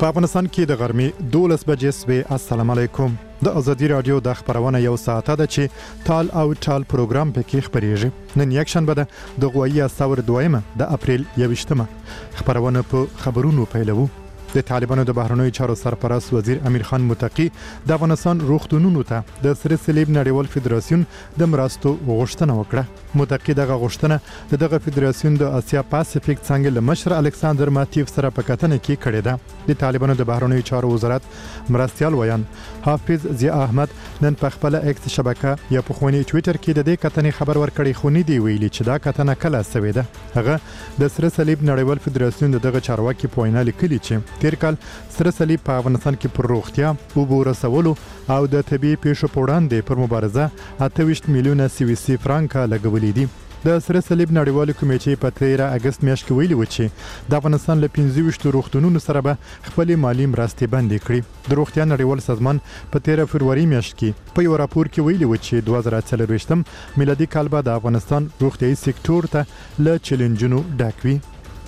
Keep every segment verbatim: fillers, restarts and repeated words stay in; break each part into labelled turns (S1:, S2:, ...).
S1: په افغانستان کې د غرمې دولس بجې سوې. السلام علیکم. د ازادي رادیو د خبرونه یو ساعته ده چې تال او ټال پروګرام پکې خبرېږي. نن یک شنبه ده د غوایي سور دویمه د اپریل یویشتمه. خبرونه په خبرونو پیلوو. د طالبانو د بهرنیو چارو سرپرست وزیر امیر خان متقی د افغانستان روغتونونو ته د سره صلیب نړیوال فدراسیون د مرستو غوښتنه وکړه. متقی دغه غوښتنه د دغه فدراسیون د اسیا پاسفیک څنګه له مشر الکساندر ماتیف سره په کتنه کې کړې ده. د طالبانو د بهرنیو چارو وزارت مرستيال ویان حافظ ضیاء احمد نن په خپل ایکس شبکه یا په خونی ټوئیټر کې د دې کتنې خبر ورکړی، خو نه دی ویلي چې دا کتنه کله سوې ده. هغه د سره صلیب نړیوال فدراسیون دغه چارواکي په وینا لیکلي چې تیر کال سره صلیب په افغانستان کې پر روغتیا او بورسولو او د طبي پیښو په وړاندې پر مبارزه اته ویشت میلیونه سویسي فرانکه لګولې دي. د سره صلیب نړیوال کمیټې په تیره اگست میاشت کې ویلي و چې د افغانستان له پنځه ویشت روغتونونو سره به خپل مالی مرستې بندې کړي. د روغتیا نړیوال سازمان په تیره فروری میاشت کې په یو راپور کې ویلي و چې دوه زره څلرویشتم میلادي کال به د افغانستان روغتیايي سکتور ته له چیلنجونو ډک وي.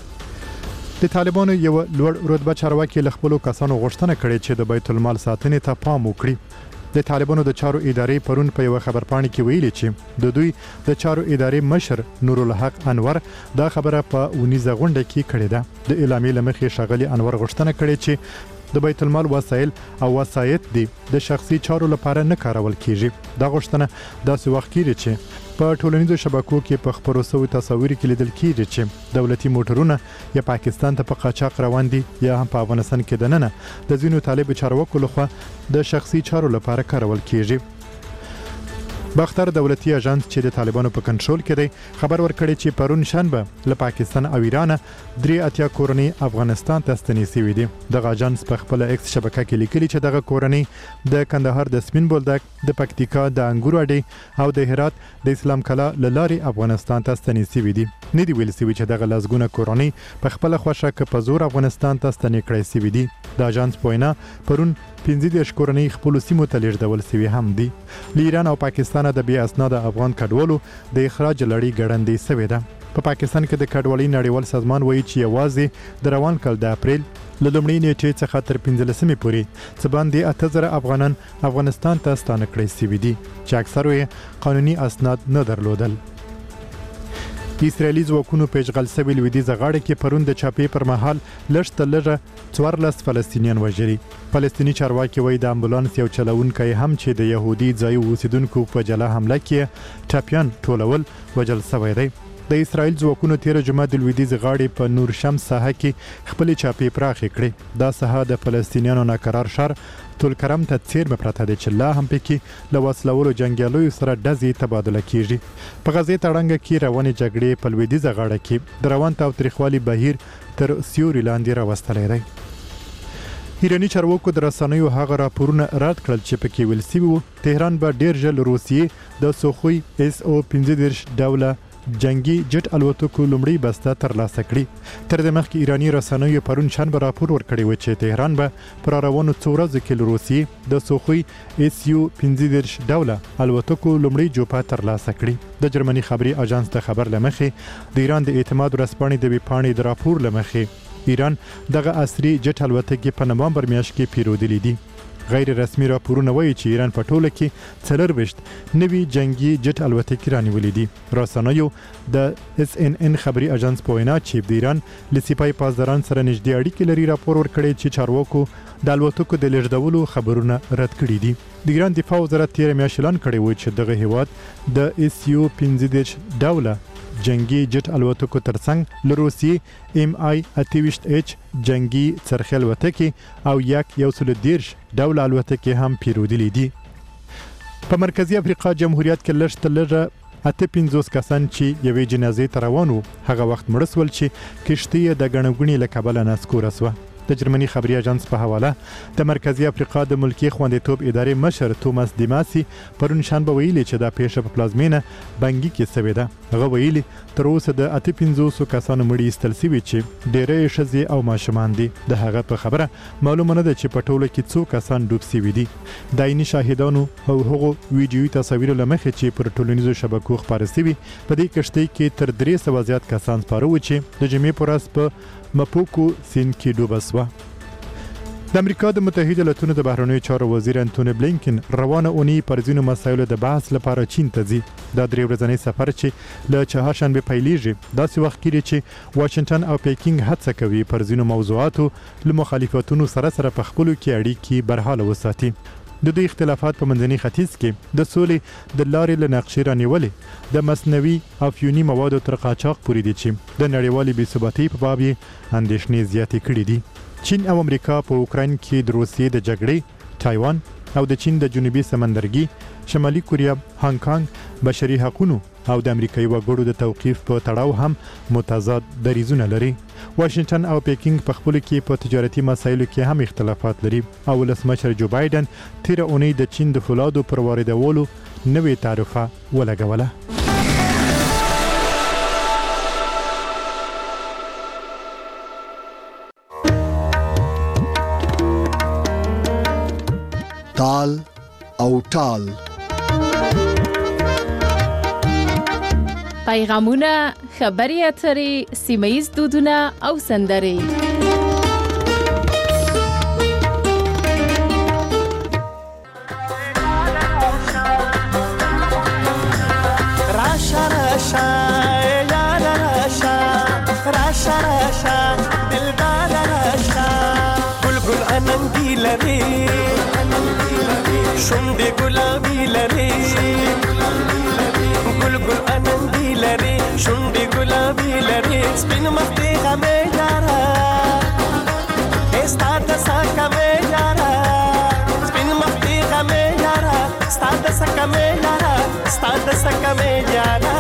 S1: د طالبانو یو لوړ رتبه چارواکي له خپلو کسانو غوښتنه کړې چې د بیت المال ساتنې ته پام وکړي. د طالبانو د چارو ادارې پرون په یو خبرپاڼه کې ویلي چې د دوی د چارو ادارې مشر نورالحق انور دا خبره په ونیزه غونډه کې کړې ده. د اعلامیې لمخې ښاغلي انور غوښتنه کړې چې د بیت المال وسایل او وسایط دي د شخصي چارو لپاره نه کارول کیږي. دا غوښتنه داسې وخت کېږي چې په ټولنیزو شبکو کې په خبرو شوي تصاویر کې لیدل کېږي چې دولتي موټرونه یا پاکستان ته په قاچاق روان دي یا هم په افغانستان کې دننه د ځینو طالب چارواکو لخوا د شخصي چارو لپاره کارول کیږي. باختر دولتي اژانس چې د طالبانو په کنټرول کې دی خبر ورکړی چې پرون شنبه له پاکستان او ایران درې اتیا کورنۍ افغانستان ته ستنې شوي دي. دغه اژانس په خپل ایکس شبکه کې لیکلي چې دغه کورنۍ د کندهار د سپین بولدک، د پکتیکا د انګورو اډې او د هرات د اسلام کلا له لارې افغانستان ته ستنې شوي دي. نه دی ویل شوي چې دغه لسګونه کورنۍ په خپل خوښه که په زور افغانستان ته ستنې کړای شوي دي. د اژانس په وینا پرون پنځه دېرش کورنۍ خپلو سیمو ته لیږدول شوي هم دي. له ایران او پاکستان د بې اسناده افغان کډوالو د اخراج لړۍ ګړندۍ شوې ده. په پا پاکستان کې د کډوالۍ نړیوال سازمان وایي چې یوازې د روان کال د اپریل له لومړۍ نیټې څخه تر پنځلسمې پورې څه باندې اته زره افغانان افغانستان ته ستانه کړای شوي دي چې اکثرو یې قانوني اسناد نه درلودل. اسرائیلي ځواکونو په اشغال شوي لویدیځه غاړه کې پرون د چاپې پر مهال لږ تر لږه څوارلس فلسطینیان وژلي. فلسطیني چارواکي وایي د امبولانس یو چلوونکی هم چې د یهودي ځایي اوسیدونکو په جلا حمله کې ټپیان ټولول وژل شوی دی. د اسرائیل ځواکونو تیره جمعه د لویدیځې غاړې په نور شمس ساحه کې خپلې چاپې پراخې کړې. دا ساحه د فلسطینیانو ناقرار ښار تولکرم ته څیرمه پرته دی چې لا هم پکې له وسلولو جنګیالیو سره ډزې تبادله کیږي. په غزې تړنګه کې روانې جګړې په لویدیځه غاړه کې د روان تاوتریخوالي بهیر تر سیوري لاندې راوستلی دی. ایراني چارواکو د رسنیو هغه راپورونه رد کړل چې پکې ویل شوي وو تهران به ډیر ژر روسیې د سوخوی اس او پنځه دېرش ډوله جنگي جټ الوتکو لومړی بسته ترلاسه کړي. تر دې مخکې ایراني رسنیو پرون شنبه راپور ورکړی و چې تهران به پر روانو څو ورځو کې له روسیې د سوخوی اس یو پنځه دېرش ډوله الوتکو لومړی جوپه ترلاسه کړي. د جرمني خبري اژانس د خبر لمخې د ایران د اعتماد ورځپاڼې د ویبپاڼې د راپور لمخې ایران دغه عصري جټ الوتکې په نومبر میاشت کې پیرودلې دي. غیر رسمي راپورونه وایي چې ایران په ټوله کې څلرویشت نوي جنگي جټ الوتکې رانیولې دي. رسنیو د اس ان ان خبري اژانس په وینا چې د ایران له سپای پاسداران سره نږدې اړیکې لري راپور ورکړی چې چارواکو د الوتکو د لیږدولو خبرونه رد کړي دي. د ایران دفاع وزارت تیره میاشت اعلان کړی و چې دغه هیواد د اس یو پنځه دېرش ډوله جنگي جټ الوتکو ترڅنګ له روسیې ام آی اته ویشت ایچ جنگي څرخي الوتکې او یک یو سل دېرش ډوله الوتکې هم پیرودلې دي. په مرکزی افریقا جمهوریت کې لږ تر لږه اته پنځوس کسان چې یوې جنازې ته روان وو هغه وخت مړه شول چې کښتۍ یې د ګڼه ګوڼې له کبله نسکوره شوه. د جرمني خبري اژانس په حواله د مرکزی افریقا د ملکی خوندیتوب ادارې مشر توماس دیماسي پرون شنبه ویلي چې دا پیښه په پلازمینه بنګي کې شوې ده. هغه ویلي تر اوسه د اته پنځوس کسانو مړي ایستل شوي چې ډېری ښځې او ماشومان دي. د هغه په خبره معلومه نه ده چې په ټوله کې څو کسان ډوب شوي دي. د عیني شاهدانو او هغو ویډیوي تصاویرو له مخې چې پر ټولنیزو شبکو خپاره شوي په دې کښتۍ کې تر درې سوه زیات کسان سپاره وو چې د جمعې په ورځ په مپوکو سیند کې ډوبه شوه. د امریکا د متحده ایالاتونو د بهرنیو چارو وزیر انټونی بلینکن روانه اونۍ پر ځینو مسایلو د بحث لپاره چین ته ځي. دا درې ورځنی سفر چې له چهارشنبه پیلېږي داسې وخت کې چې واشنگټن او پیکینګ هڅه کوي پر ځینو موضوعاتو له مخالفتونو سره سره په خپلو کې اړیکې برحاله وساتي. د دوی اختلافات په منځني ختیځ کې د سولې د لارې له نقشې رانیولې د مصنوعي افیوني موادو تر قاچاق پورې دي چې د نړیوالې بېثباتۍ په باب یې اندېښنې زیاتې کړې دي. چین او امریکا په اوکراین کې د روسیې د جګړې، تایوان او د چین د جنوبي سمندرګي، شمالي کوریا، هانګ کانګ، بشري حقوقو او د امریکایي وګړو د توقیف په تړاو هم متضاد دریځونه لري. واشنگټن او پیکینګ په خپل کې په تجارتي مسایلو کې هم اختلافات لري او ولسمشر جو بایدن تیر اونۍ د چین د فولادو پر واردولو نوې تعرفه ولګوله.
S2: تال او ټال
S3: پیغامونه، خبري اترې، سیمه ییز دودونه او سندرې.
S4: راشا راشا یار راشا راشا راشا دلدار راشا گل گل اننګی لري شونډې ګلابي لري ګل ګل اننګي لري شونډې ګلابي لري سپین مخ دې غمې یارا ستا د سکه مې یارا سپین مخ دې غمې یارا ستا د سکه مې یارا ستا د سکه مې یارا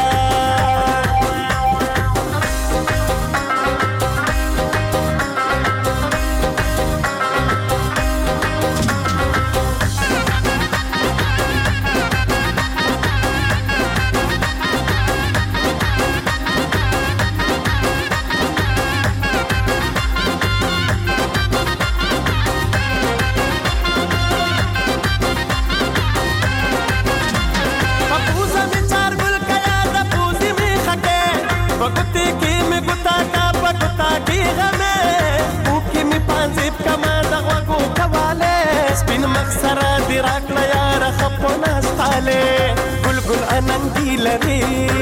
S4: سپین مخسره دی راکړه یاره خپو نستاله ګل ګل اننګي لري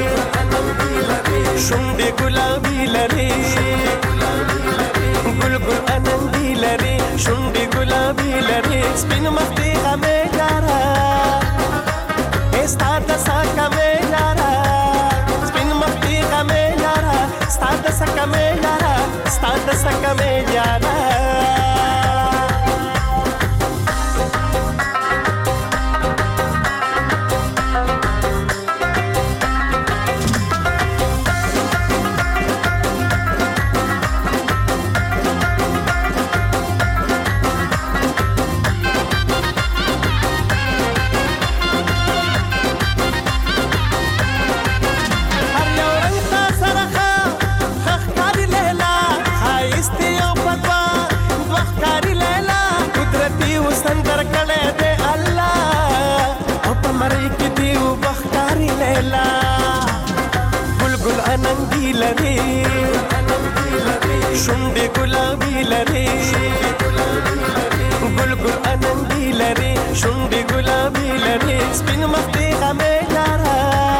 S4: شونډې ګلابي لري ګل ګل اننګي لري شونډې ګلابي لري سپین مخ دې غمې یاره ستا د سکه مې یاره سپین مخ دې غمې یاره ستا د سکه مې یاره ستا د سکه مې یاره شونډې ګلابي لري ګل ګل اننګي لري شونډې ګلابي لري سپین مخ دې غمې یاره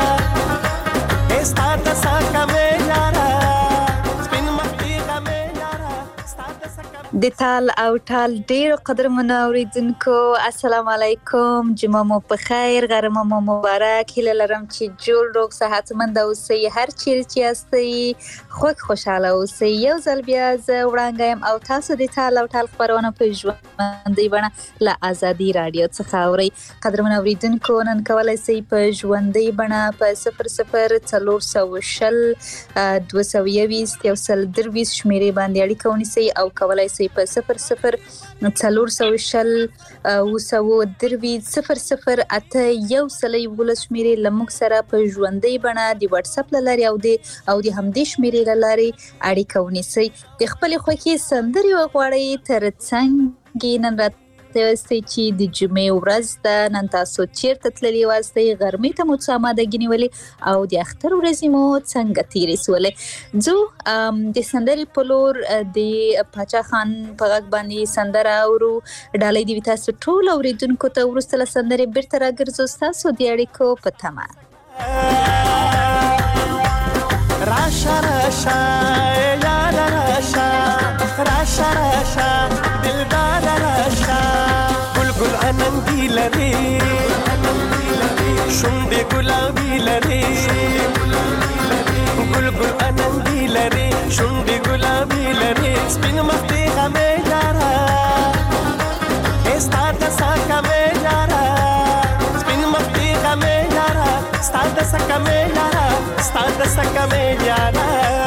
S4: ستا د سکه مې یاره سپین مخ دې غمې یاره ستا د سکه.
S5: د تال او ټال ډیر قدرمنو اوریدونکو السلام علیکم، جمعه مو په خیر، غرمه مو مبارک. هیله لرم چې جوړ روغ صحتمند اوسئ، هر چیرې چې یاستئ خوږ خوشاله اوسئ. یو ځل بیا زه وړاندې یم او تاسو د تال او ټال خپرونه په ژوندۍ بڼه له ازادي رادیو څخه اورئ. قدرمنو اوریدونکو نن کولی شئ په ژوندۍ بڼه په صفر صفر څلور سوه شل دوه سوه یویشت یو سل درویشت شمېرې باندې اړیکه ونیسئ او کولی شئ په صفر صفر څلور سوه شل اوه سوه درویشت صفر صفر اته یو سل یولس شمېرې له موږ سره په ژوندۍ بڼه د واتساپ له لارې او د او د همدې شمېرې له لارې اړیکه ونیسئ. د خپلې خوښې سندرې وغواړئ، تر څنګ نن را ته یاستئ چې د جمعې ورځ ده، نن تاسو چیرته تللي واستئ، غرمې ته مو څه آمادګي نیولې او د اختر ورځې مو څنګه تېرې سولې. ځو د سندرې په لور د پاچا خان په غږ باندې سندره اورو. ډالۍ دې وي تاسو ټول اورېدونکو ته. وروسته له سندرې بیرته راګرځو ستاسو د اړیکو په تمه.
S4: راشا راشا یار راشا راشا راشا دلدار راشا گلگل اننگی لری شونډې ګلابي لری گلگل اننگی لری شونډې ګلابي لری سپین مخ دې غمې یارا ستا د سکه مې یارا سپین مخ دې غمې یارا ستا د سکه مې یارا ستا د سکه مې یارا.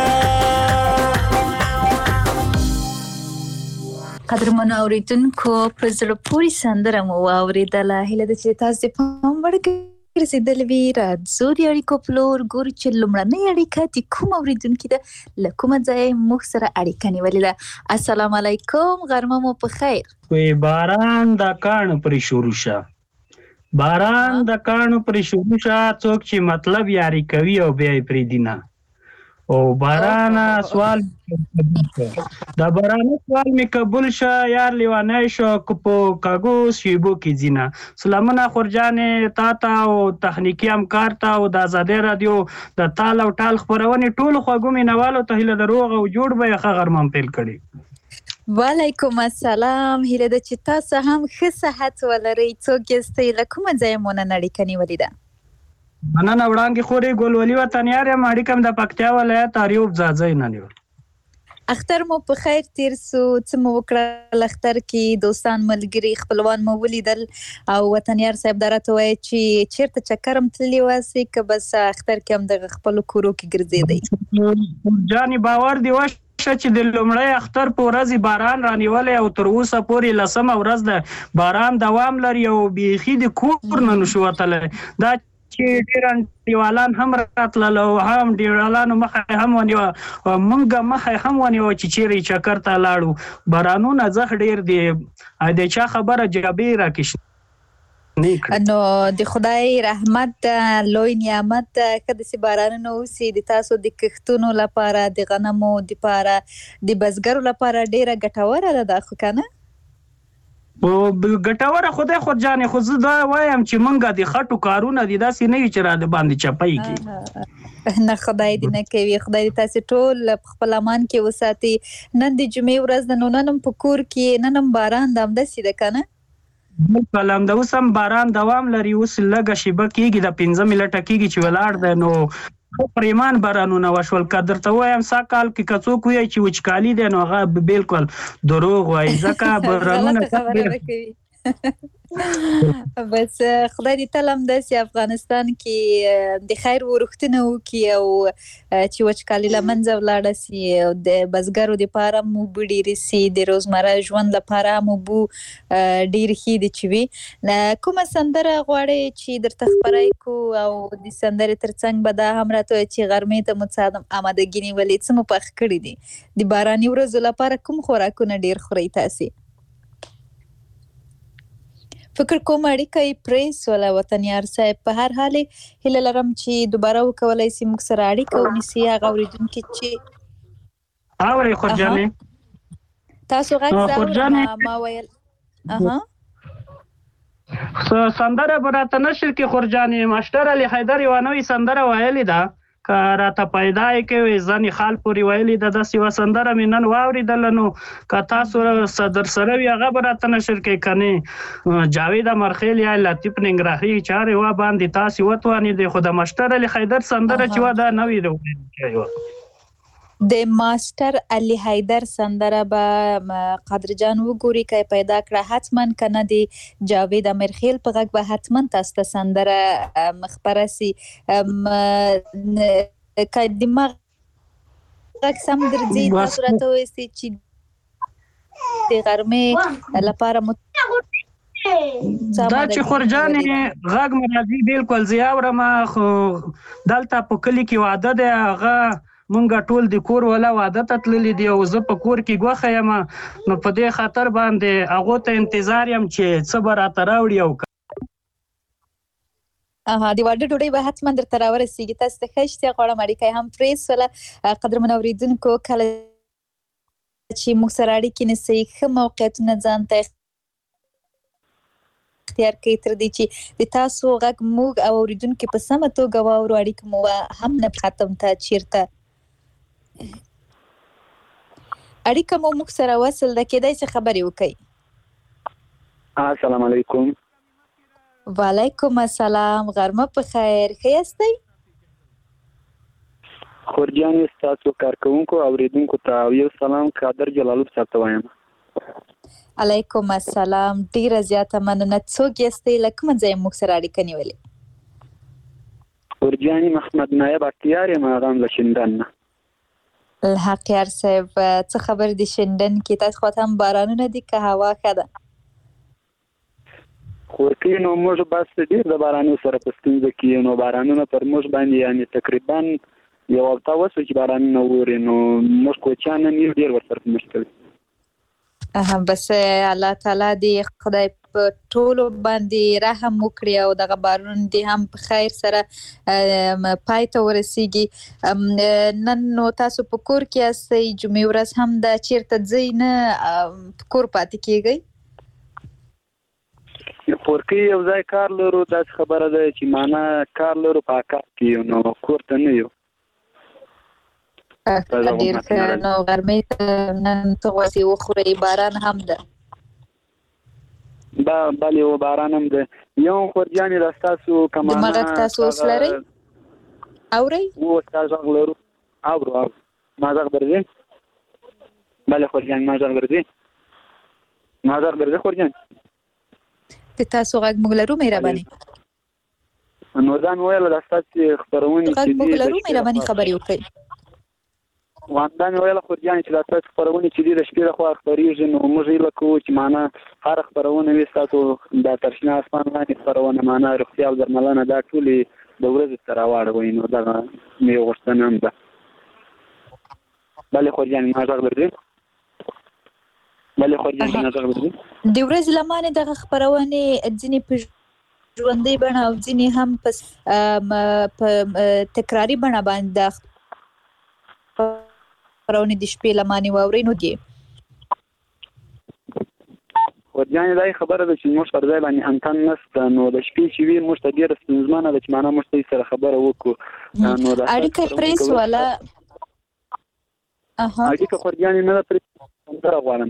S5: قدرمنو اورېدونکو په زړه پورې سندره مو واورېدله. هیله ده چې تاسو د پام وړ ګرځېدلې وي. راځو د اړیکو په لور ګورو چې لومړنۍ اړیکه د کوم اورېدونکي ده، له کومه ځایه موږ سره اړیکه نیولې ده. السلام علیکم، غرمه مو په خیر.
S6: وی باران د کاڼو پرې شروع شه، باران د کاڼو پرې شروع شه، څوک چې مطلب یاري کوي او بیا یې پرېږدي نه. او باران سوال دا باران سوال می قبول شه، یار لیوانی شو په کاغو شیبو کې ځینه. سلامونه خورجانې تا ته او تخنیکي همکار ته او د ازادۍ رادیو د تال او ټال خپرونې ټولو خوږو مینوالو ته هیله د روغ او جوړ به یې ښه غرمه پیل کړي.
S5: وعلیکم السلام. هیله ده چې تاسو هم ښه صحت ولرئ. څوک یاستئ، له کومه ځایه مو نن اړیکه نیولې ده؟
S6: مننه وړاندې خورې ګلولي وطنیار یم، اړیکه م د پکتیا ولایت اریوب ځاځی نه نیول.
S5: اختر مو په خیر تیر سو. څه مو وکړل اختر کې؟ دوستان ملګري خپلوان مو ولیدل او وطنیار صاحب دا راته وایي چې چیرته چکر هم تللي واسئ که بس اختر کې هم دغه خپلو کورو کې ګرځېدئ؟
S6: جانې باور دې وشه چې د لومړی اختر په ورځ باران رانیولی او تر اوسه پورې لسمه ورځ ده باران دوام لري او بیخي د کور نه نشو وتلی. دا چې ډېر انډیوالان هم راتلل او هم ډیوالانو مخه هم ونیوه، مونږ مخه هم ونیوه چې چیرې چکر ته لاړو. بارانونه زخ ډېر دی، د چا خبره جابې راکشنې.
S5: نو د خدای رحمت لوی نعمت که داسې بارانونه وسي د تاسو د کښتونو لپاره، د غنمو دپاره، د بزګرو لپاره ډېره ګټوره ده. دا خو که نه
S6: ګټوره خدای خود جانې، خو زه دا وایم چې مونږ د خټو کارونه دي داسې نه وي چې را د باندې چپی کړي.
S5: نه خدای دې نه کوي، خدای دې تاسې ټول په خپل امان کې وساتي. نن د جمعې ورځ ده، نو نن هم په کور کې نن هم باران ده، همداسې ده که نه؟
S6: بالکل همدا اوس هم باران دوام لري. اوس لږه شیبه کېږي، د پنځه منټه کېږي چې ولاړ دی. نو پریمان بارانونه وشول. که درته وایم سا کال کې که څوک وایي چې وچکالي دی نو هغه بالکل دروغ وایي، ځکه بارانونه
S5: بس خدای دې تل همداسې افغانستان کې د خیر وروښتنه وکړي او چې وچکالي له منځه ولاړه سي او د بزګرو دپاره مو اوبه ډېرې سي، د روزمره ژوند لپاره هم اوبه ډېرې ښې دي چې وي. کومه سندره غواړئ چې درته خپره کړو او د سندرې تر څنګ به دا هم راته وایي چې غرمې ته مو څه آمادګي نیولې، څه مو پخ کړي دي؟ د باراني ورځو لپاره کوم خوراکونه ډېر خورئ تاسې؟ فکر کوم اړیکه یې پرې سوله وطنیار صاحب. په هر حال هیله لرم چې دوباره وکولی سي موږ سره اړیکه ونیسي هغه اورېدونکي چې
S6: اورې خورجانې
S5: تاسو غږ زه ما ویل
S6: سندره به راته نشر کې خورجانې. ماشټر علي حیدر یوه نوې سندره ویلې ده، که راته پیدا یې کوي ځنې خال پورې ویلې ده. داسې یوه سندره مې نن واورېدله، نو که تاسو در سره وي هغه به راته نشر کوي، که نه جاوید امرخیل یا لطیف ننګرهاري چارې وا باندې تاسې وتوانېدئ. خو د ماشټر علي حیدر سندره چې وه دا نوې ده ویل وه.
S5: د ماستر علي حیدر سندره به قادر جان وګوري که پیدا کړه حتما، که نه د جاوید امرخیل په غږ به حتما تاسو ته سندره مخبره سي. که د ما غږ سم درځي تاسو راته وایئ چې د غرمې لپاره مو
S6: دا چې خورجانې غږ مې راځي بالکل زه اورم، خو دلته په کلي کې واده دی، هغه مونږ ټول د کور ولا واده ته تللي دي او زه په کور کې ګوښه یم، نو په دې خاطر باندې هغو ته انتظار یم چې څه به راته راوړي. او
S5: اها د واده ډوډۍ به حتما درته راورسیږي. تاسو ته ښه اشتیا غواړم، اړیکه یې هم پرې سوله. قدرمنو اورېدونکو، کله چې موږ سره اړیکې نیسئ ښه موقعیتونه ځان ته اختیار کړئ تر دې چې د تاسو غږ موږ او اورېدونکي په سمه توګه واورو، اړیکه مو هم نه ختم ته چیرته اړیکه مو موږ سره وصل ده، کېدای شي خبرې وکړئ.
S7: السلام علیکم.
S5: وعلیکم السلام، غرمه په خیر، ښه یاستئ؟
S7: خورجانې ستاسو کارکوونکو اورېدونکو ته یو سلام قادر جلالوب صاحب ته وایم.
S5: علیکم السلام، ډیره زیاته مننه. څوک یاستئ؟ له کومه ځایه موږ سره اړیکه نیولې؟
S7: خورجانې محمد نایب اختیار یم، هغه هم له شندن نه.
S5: الحقیار صاحب، څه خبر دي شندن کې؟ تاسو خواته هم بارانونه دي که هوا ښه ده؟
S7: خورکې نو موږ بس ډېر د بارانو سره په ستونزه کې یو، نو بارانونه پر موږ باندې یعنې تقریبا یو هفته وشو چې بارانونه ووري، نو موږ کوچیان نن یو ډېر ورسره په مشکل.
S5: بس الله تعالی دې خدای په ټولو باندې رحم وکړي او دغه بارون دې هم په خیر سره پای ته ورسیږي. نن نو تاسو په کور کې یاستئ، جمعې ورځ هم ده، چیرته ځئ نه په کور پاتې کېږئ؟
S7: کورکې یو ځای کار لرو، داسې خبره ده چې معنا کار لرو په کار کې یو، نو کور ته نه یو.
S5: ډېر ښه. نو غرمې ته نن څه غوښې وخورئ؟ باران هم ده؟
S7: بلې و باران هم ده. یو خورجانې دا ستاسو که
S5: د ما غږ تاسو اوس لرئ؟ اورئ؟
S7: اوس دا غږ لرو، اورو اورو. ما غږ درځي؟ بلې خورجانې ما غږ درځي؟ ما غږ درځي خورجانې؟
S5: د تاسو غږ موږ لرو مهرباني.
S7: نو دا مې ویله دا ستاسې خپرونې
S5: غږ موږ لرو مهرباني خبرې وکړئ.
S7: دا مې ویله خورجانې چې دا ستاسو خپرونې چې دي د شپې لخوا خپرېږي، نو موږ هیله کوو چې معنا هره خپرونه وي ستاسو دا تر شنه اسمان لاندې خپرونه معنا روغتیا او درملنه دا ټولې د ورځې سره راواړوئ، نو دغه مې یو غوښتنه هم ده. بلې خورجانې ما غږ درځي؟ بلې خورجانې ما غږ درځي؟
S5: د ورځې لمانې دغه خپرونې ځینې په ژوندۍ بڼه او ځینې هم په تکراري بڼه باندې د خپرونې د شپې لمانې واورئ. نو دې
S7: خورجانې دا خبره ده چې موږ پر ځای باندې انتن نشته، نو د شپې چې وي موږ ته ډېره ستونزمنه ده چې معنا موږ ته سره خبره وکړو.
S5: اړیکه پرې سوله؟
S7: اړیکه خورجانې نه ده پرې، سندره غواړم.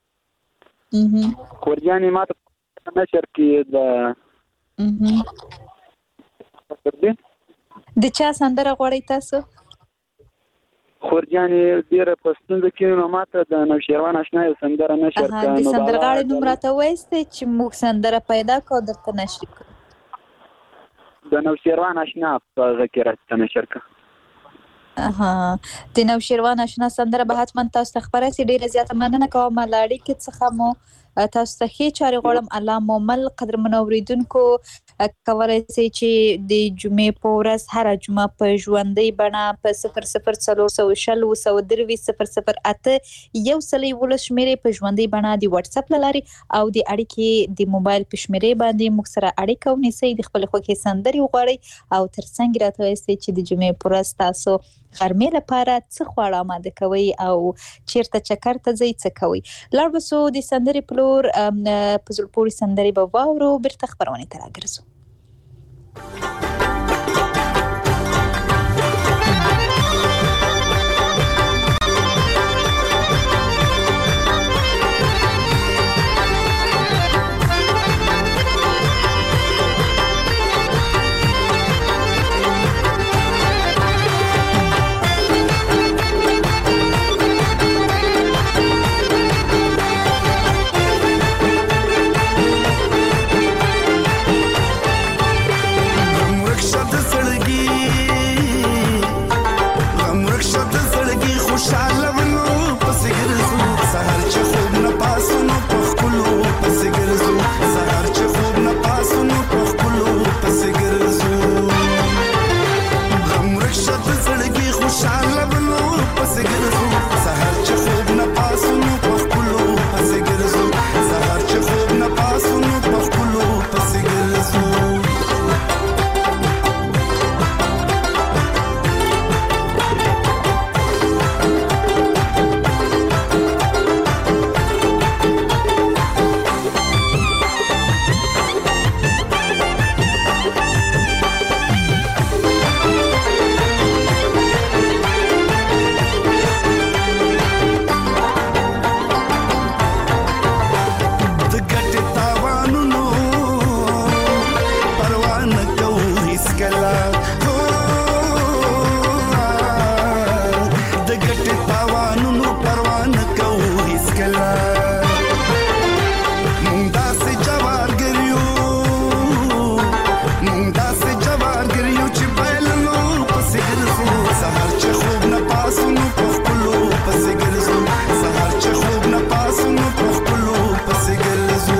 S7: خورجانې ما ته نشر کې د
S5: د چا سندره غواړئ تاسو؟
S7: خورجانې ډېره په ستونزه کې نو ما ته د نوشیروان اشنا یو سندره نشر کړه.
S5: د سندرغاړې نوم راته ووایاستئ چې موږ سندره پیدا کړو او درته نشر کړو.
S7: د نوشیروان اشنا په هغه کې راته نشر کړه.
S5: اها د نوشیروان اشنا سندره به حتما تاسو ته خپره سي. ډېره زیاته مننه کوم له اړیکې څخه مو. تاسو ته ښې چارې غواړم. الله مو مل. قدرمنو اورېدونکو، کولی شئ چې د جمعې په ورځ هره جمعه په ژوندۍ بڼه په صفر صفر څلور سوه شل اووه سوه درویشت صفر صفر اته یو سل یولس شمېرې په ژوندۍ بڼه د واتساپ له لارې او د اړیکې د موبایل په شمېرې باندې موږ سره اړیکه ونیسئ، د خپلې خوښې سندرې وغواړئ او ترڅنګ راته ووایاستئ چې د جمعې په ورځ تاسو غرمې لپاره څه خواړه آماده کوئ او چیرته چکر ته ځئ، څه کوئ. لاړ به سو د سندرې په لور، په زړه پورې سندرې به واورو، بیرته خپرونې ته راګرځو.
S8: سهار چې خوب نه پاسو نو په خپلو پسې ګرځو سهار چې خوب نه پاسو نو په خپلو پسې ګرځو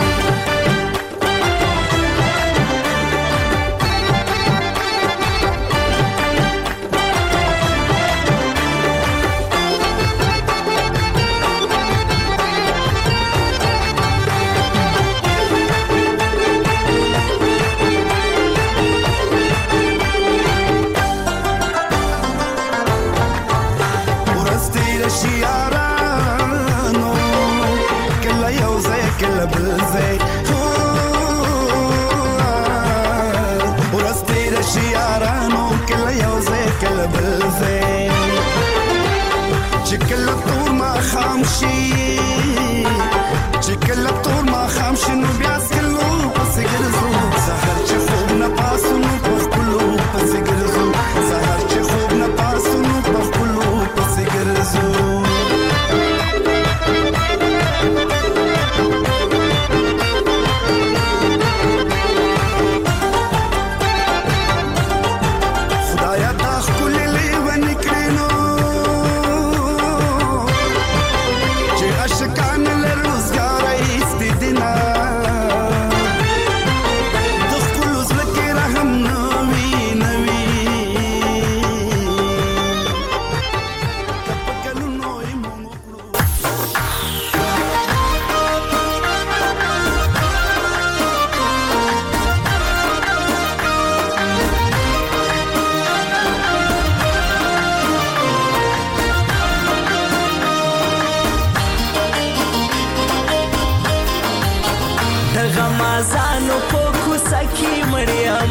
S8: شیارانو کله یو ځای کله بل ځای ورځ تېره شیارانو کله یو ځای کله بل ځای چې کله تور ماښام شي چې کله تور ماښام شي نو بیا سکلو پسې ګرځو سهار چې خوب نه پاسو نو په خپلو پسې ګرځو سهار چې خوب نه پاسو نو په خپلو پسې ګرځو خدایا دا ښکلې لیونې کړې نو چې عاشقان له روزګاره ایستې دي نه د ښکلو زړه کې رحم نه وي نه وي که په کلونو یې مونږ وکړو
S4: د غمازانو په کوڅه کې مړیم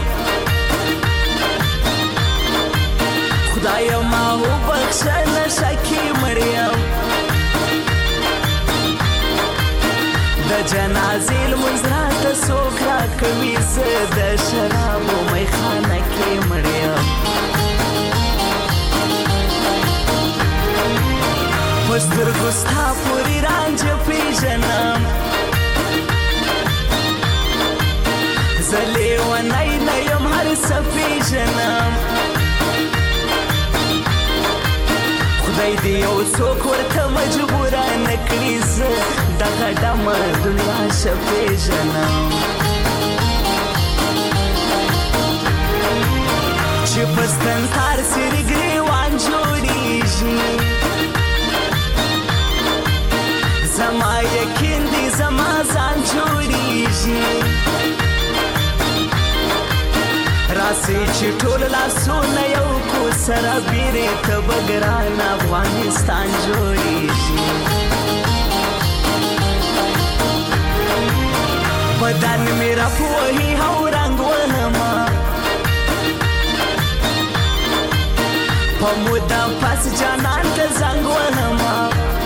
S4: خدایا ما وبخښه نشه کې مړیم د جنازې لمونځ راته څوک راکوي زه د شرابو میخانه کې مړیم په سترګو ستا پورې رانجه پېژنم زه لیونی نه یم هر څه پېژنم خدای دې یو څوک ورته مجبوره نه کړي زه دغه ډمه دنیا ښه پېژنم چې په ستنتار سرې ګریوان جوړېږي زما یقین دی زما ځان جوړېږي راسي چې ټول لاسونه یو کو سره بیرې ته به ګران افغانستان جوړېږي بدن مې راپوهي او رنګ وهمه په مدام پس جانان ته زنګ وهمه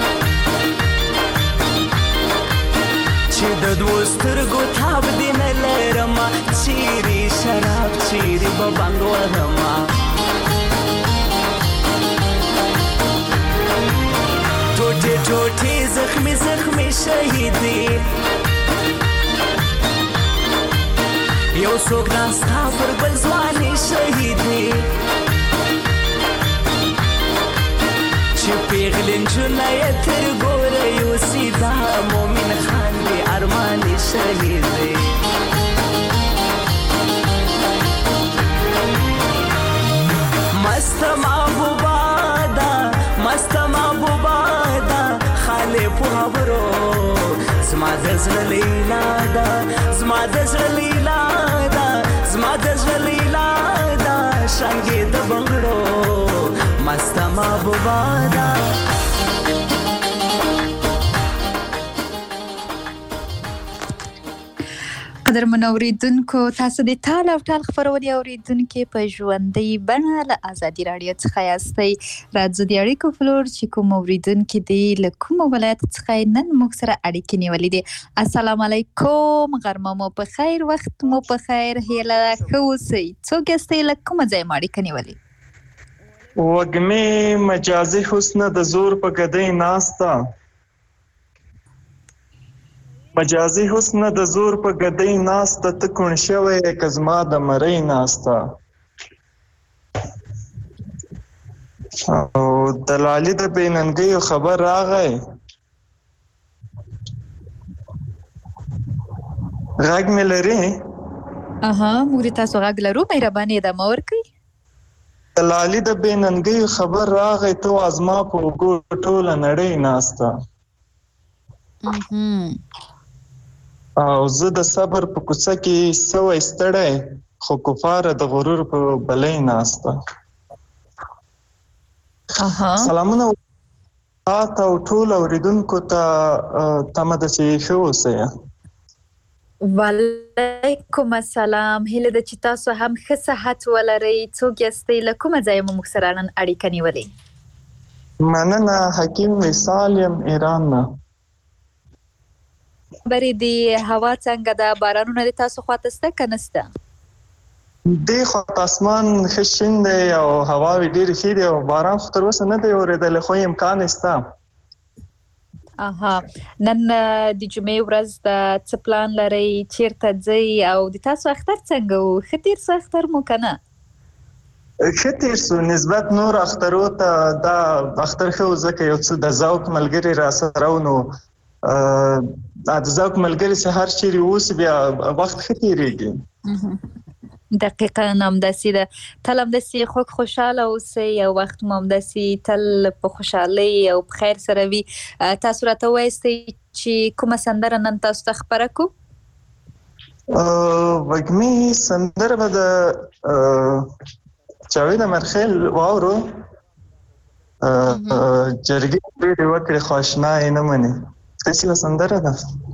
S4: چې د دوو سترګو تاب دې نه لرمه چیرې شراب چیرې به بنګ وهمه ټوټې ټوټې زخمې زخمې شهیدې یو څوک ناستا پر بل ځوانې شهیدې چې پیغلې نجونه یې تر ګوره یوسي دا مومن خان دې ارمانې شهیدې مست محبوبه ده مست محبوبه ده خالې په خبرو زما د زړه لیلا ده زما د زړه لیلا ده زما د زړه لیلا ده شانګې د بنګړو مست محبوبه ده
S5: قدر منوریدونکو تاسو د تال او ټال خبرونه اوریدونکو په ژوندۍ بڼه له ازادي رادیو څخه یاستئ راځو د اړیکو فلور چې کوم اوریدونکو دی له کوم ولایت څخه نن موږ سره اړیکې نیولې دي السلام علیکم غرمه مو په خیر وخت مو په خیر هیله ښه اوسئ څوک یاستئ له کومه ځای مو اړیکه نیولې
S9: وږمې مجازي حسن د زور په ګدۍ ناسته مجازي حسن د زور په ګدۍ ناسته ته کون شوی که زما د مرۍ ناسته او د لالي د بېننګیو خبر راغی غږ مې لري
S5: اها موږ تاسو غږ لرو مهرباني ده مور کوي
S9: د لالي د بېننګیو خبر راغی ته ازما په وګو ټوله نړۍ ناسته او زه د صبر په کوڅه کې سوی ستړی خو کفاره د غرور په بلۍ ناسته سلامونه تاته او ټول اوریدونکو ته تمه ده چې ښه اوسئ
S5: وعلیکم السلام هیله ده چې تاسو هم ښه صحت ولرئ څوک یاستئ له کومه ځایه مو موږ سره نن اړیکه نیولې
S9: مننه حکیم وصال یم ایران نه
S5: خبرې دي هوا څنګه ده بارانونه د تاسو خواته شته که نشته
S9: دې خواته اسمان ښه شین دی او هواوې ډېرې ښې دي او باران خو تر اوسه نه دی اورېدلی خو امکان شته
S5: اها نن د جمعې ورځ ده څه پلان لرئ چیرته ځئ او د تاسو اختر څنګه و ښه تېر څه اختر مو که نه
S9: ښه تېر سو نسبت نور اخترو ته دا اختر ښه و ځکه یو څه د ذوق ملګري راسره و نو د ذوق ملګري چې هر چیرې اوسي بیا وخت ښه تېرېږي
S5: دقیقا همداسې ده تل همداسې خوږ خوشحاله اوسئ او وخت مو همداسې تل په خوشحالۍ او په خیر سره وي تاسو راته ووایاستئ چې کومه سندره نن تاسو ته خپره کړو
S9: وږمې سندره به د جاوید امرخیل واورو جرګې ډېرې وکړې خو اشنا یې نه منې داسې به سندره ده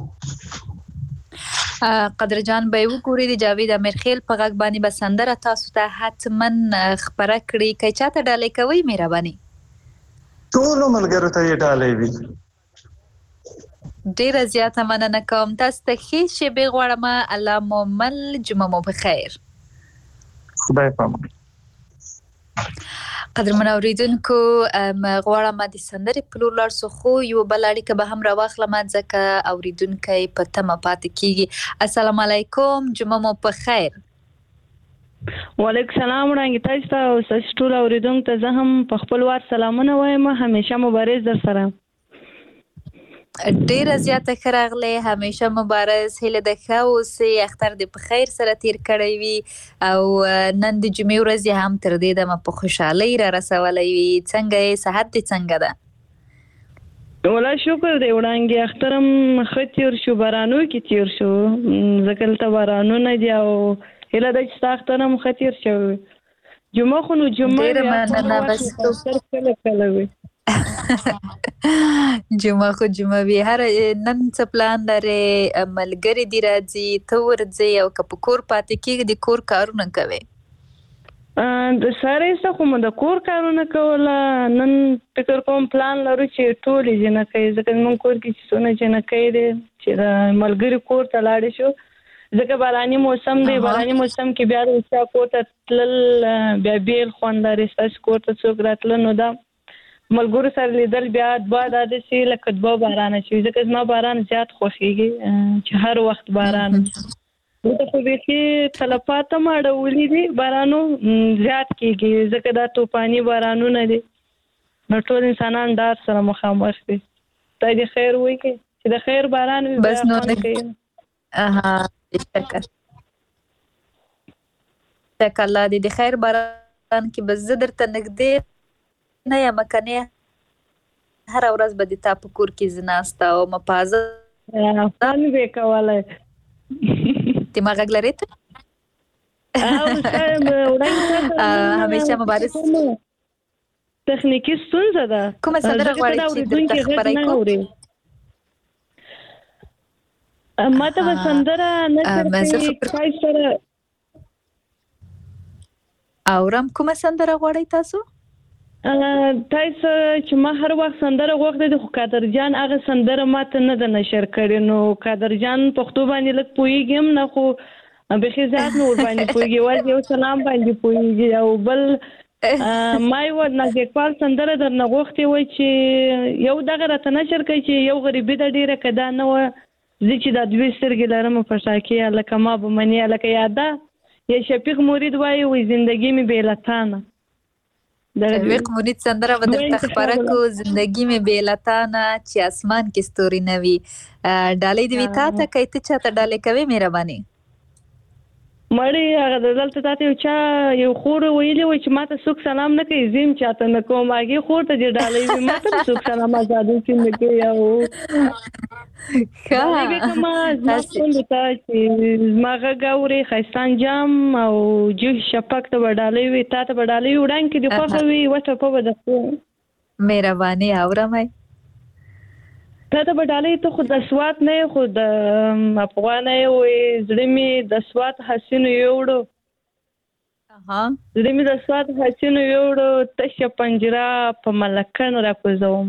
S5: قدر جان به یې وګوري د جاوید امیرخیل په غږ باندې به سندره تاسو ته حتما خپره کړي که چاته ډالۍ کوئ مهرباني
S9: ټولو ملګرو ته یې ډالۍ وي
S5: ډېره زیاته مننه کوم تاسو ته ښې شېبې غواړم الله مو مل جمعه مو بخیر
S9: خدای پامان
S5: قدرمن اوریدونکو غواړم د سندرې په لور لاړ شو خو یو بل اړیکه به هم راواخلم ځکه اوریدونکی په تمه پاتې کیږي السلام علیکم جمعه مو په خیر
S10: وعلیکم السلام وړاندې تاسو ته او تاسو ټول اوریدونکو ته زه هم په خپل وار سلامونه وایم همیشه مبارز در سره
S5: ډیره زیاته ښه راغلی همیشه مبارز هیله ده ښه اوسئ اختر دې په خیر سره تیر کړی وي او نن د جمعې ورځ یې هم تر دې دمه په خوشحالۍ را رسولی وي څنګه یې صحت دې څنګه ده
S10: والله شکر دی وړاندې اختر هم ښه تیر شو بارانو کې تیر شو ځکه دلته بارانونه دي او هیله ده چې ستا اختر هم ښه تیر شوی جمعه خو نو جمعه
S5: ډیره مننه بس
S10: کله کله وي
S5: جمعه خو جمعه وي هر نن څه پلان لرې ملګري دې راځي ته ورځې او که په کور پاتې کېږي د کور کارونه کوې
S10: د سارې څه خو مو د کور کارونه کوله نن فکر کوم پلان لرو چې ټولې جنکۍ ځکه زموږ کور کې چې څونه جنکۍ دی چې د ملګري کور ته لاړې شو ځکه باراني موسم دی باراني موسم کې بیا د چا کور ته تلل بیا بیل خوند لري ستاسو کور ته څوک راتله نو دا ملګرو سره لیدل بیا دوه داسې لکه دوه بارانه شي ځکه زما باران زیات خوښېږي چې هر وخت باران دلته خو بیخي تلفات هم اړولي دي بارانو زیات کېږي ځکه دا توپاني بارانونه دي نو ټول انسانان ډار سره مخامخ دي خدای دې خیر وکړي چې د خیر باران وي
S5: بس نو اها شکر شکر الله دې د خیر باران کې بس زه درته نږدې نه یم کنې هره ورځ به د تا په کور کې زه ناسته وم په ازاد
S10: خوند به یې کولی
S5: دماغ غږ لرې ته همیشه مبارز
S10: تخنیکي ستونزه ده
S5: کومه سندره غواړې چې درته خپره کړو
S10: ما ته به سندره نثر کوي سره
S5: اورم کومه سندره غواړئ تاسو
S10: تاسو چې ما هر وخت سندره غوښتې دي خو قادر جان هغه سندره ماته نه ده نشر کړې نو قادر جان پښتو باندې لږ پوهېږي هم نه خو بیخي زیات نه ورباندې پوهېږي یوازې یو سلام باندې پوهېږي او بل ما یوه نازک اقبال سندره درنه غوښتې وای چې یو دغه راته نشر کوي چې یو غریبي ده ډېره که دا نه وه زه چې دا دوې سترګې لرم په شاکې هلکه ما به منې هلکه یاده یا شفیق مرید وایي وایي زندګي مې بې له تا نه
S5: شفیق مرید سندره به در تخبره کو زندگی می بیلتانه چې اسمان کې ستوري نوي ډالۍ دی تا ته کوي ته چاته ډالۍ کوي مهرباني
S10: مړی هغه دلته تاسو چا یو خور ویلی و چې ماته څوک سلام نه کوي زم چاته نه کوم هغه خور ته دی ډالۍ وي ماته څوک سلام آزادو چې نه کوي او ښه کومه تاسو ته چې ماغه ګوري خیستان جام او جو شپک ته ډالۍ وي تاسو ډالۍ وډان کې دی خو وي وته په ودسته
S5: مهرباني اورمای
S10: ته به ډالۍ ته خو د سوات نه خو د افغان وي زړه می د سوات حسینو یوړو
S5: ها
S10: زړه می د سوات حسینو یوړو تشه پنجره په ملکن را کوزوم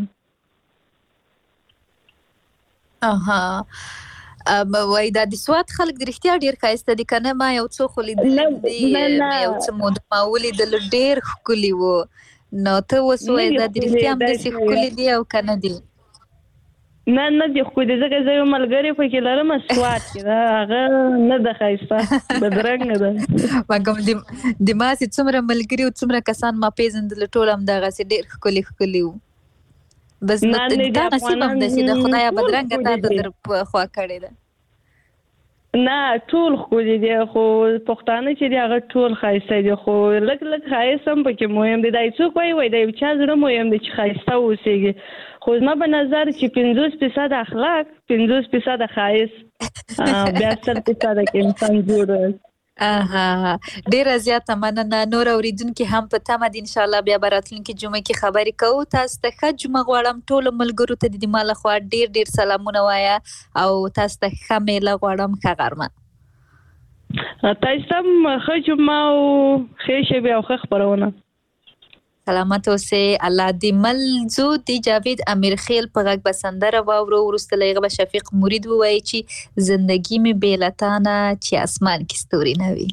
S5: اها وای دا د سوات خلک د رښتیا ډیر ښایسته دي کنه ما یو څو خو لیدل دي یو څه مود ماولي د ډیر ښکلي وو نو ته وسوي دا د رښتیا هم د ښکلي دي او کنه دي
S10: نه نه دی خو دې زګه زې ملګری په کې لرم سوات کې دا هغه نه د خایسته بدرنګ نه ده
S5: ما کوم د د ما سي څومره ملګری او څومره کسان ما پیژندل ټول هم دغه سي ډیر خولي خولي بس دا نصیب هم د سي د خدای بدرنګ ته در خوا کړی ده
S10: نه ټول خو دې خو پښتانه چې دی هغه ټول خایسته دي خو لګ لګ خایسم پکې مهم دي دای څوک وای وای دای چا زړه مهم دي چې خایسته اوسېږي خو زما په نظر چې پنځوس فیصد اخلاق پنځوس فیصد خایس بیا سل فیصد کې انسان جوړ
S5: اها ډیر زیاته مننه نور اوریدونکو هم په تمه دي ان شاء الله بیا براتلونکو جمعه کې خبرې کوو تاسو ته ښه جمعه غواړم ټول ملګرو ته د مال خو ډیر ډیر سلامونه وایا او تاسو ته ښه میله غواړم ښه غرمه
S10: تاسو هم ښه جمعه او ښه شپه او ښه خبرونه
S5: سلامت اوسه الله دې ملزو دی جاوید امیر خیل په غږ بسندره واورو ورسته لغه به شفیق مرید وای چې زندگی می بیلتانه چې اسمان کې ستوري نوي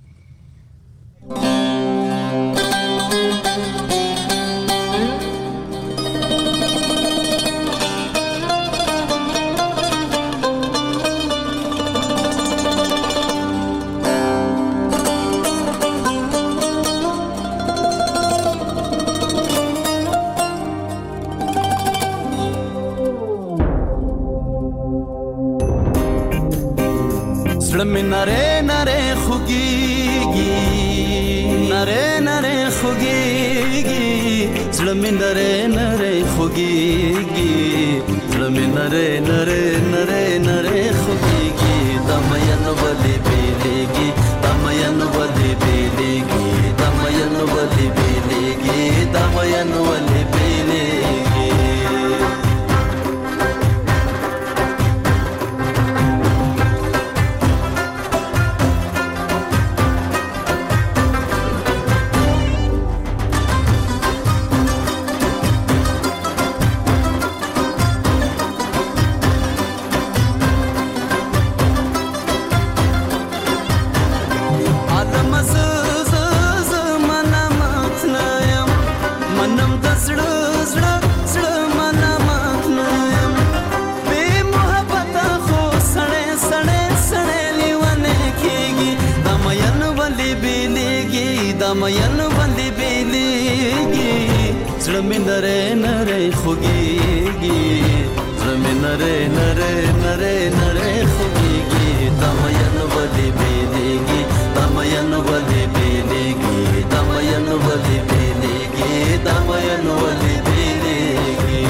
S4: زړه نره نره خوږيږي نره نره خوږيږي زړه نره نره خوږيږي زړه نره نره نره نره خوږيږي دمین ولې بیلېږي دمین ولې بیلېږي دمین ولې بیلېږي دمین ولې بیلېږي مین باندې بیلېږي زړه مې نری نری خوږېږي زړه مې نری نری نری نری خوږېږي دا مین باندې بیلېږي دا مین باندې بیلېږي دا مین باندې بیلېږي دا مین باندې بیلېږي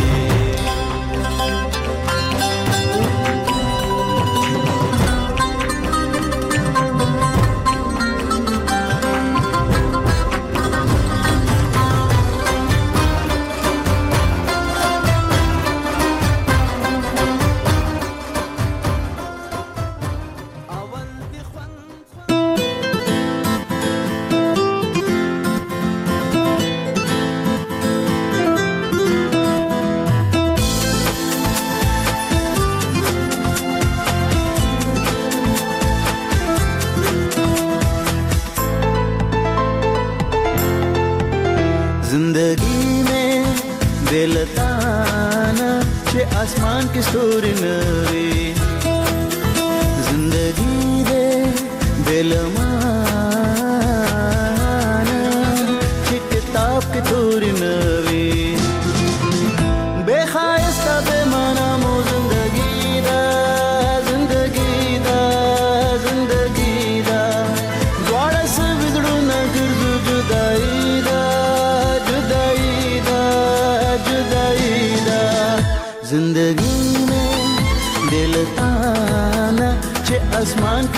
S4: आसमान की स्टोरी नवी जिंदगी दे बेलमाना कि किताब की तो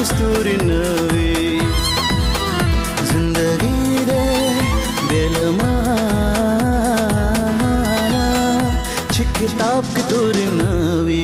S11: کې ستوري نه وي زندګي دې بې له مانا چې کتاب کې توري نه وي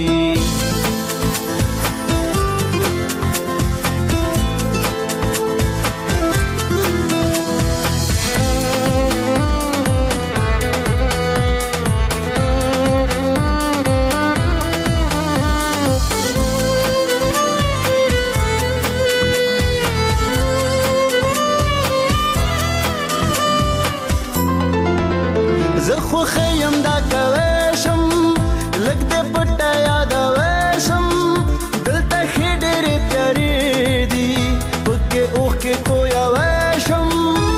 S11: خو خیم دا کویشم لگ دے پٹا یادویشم دلتا خی ڈیری پیاری دی پکے اوخ کے کویا ویشم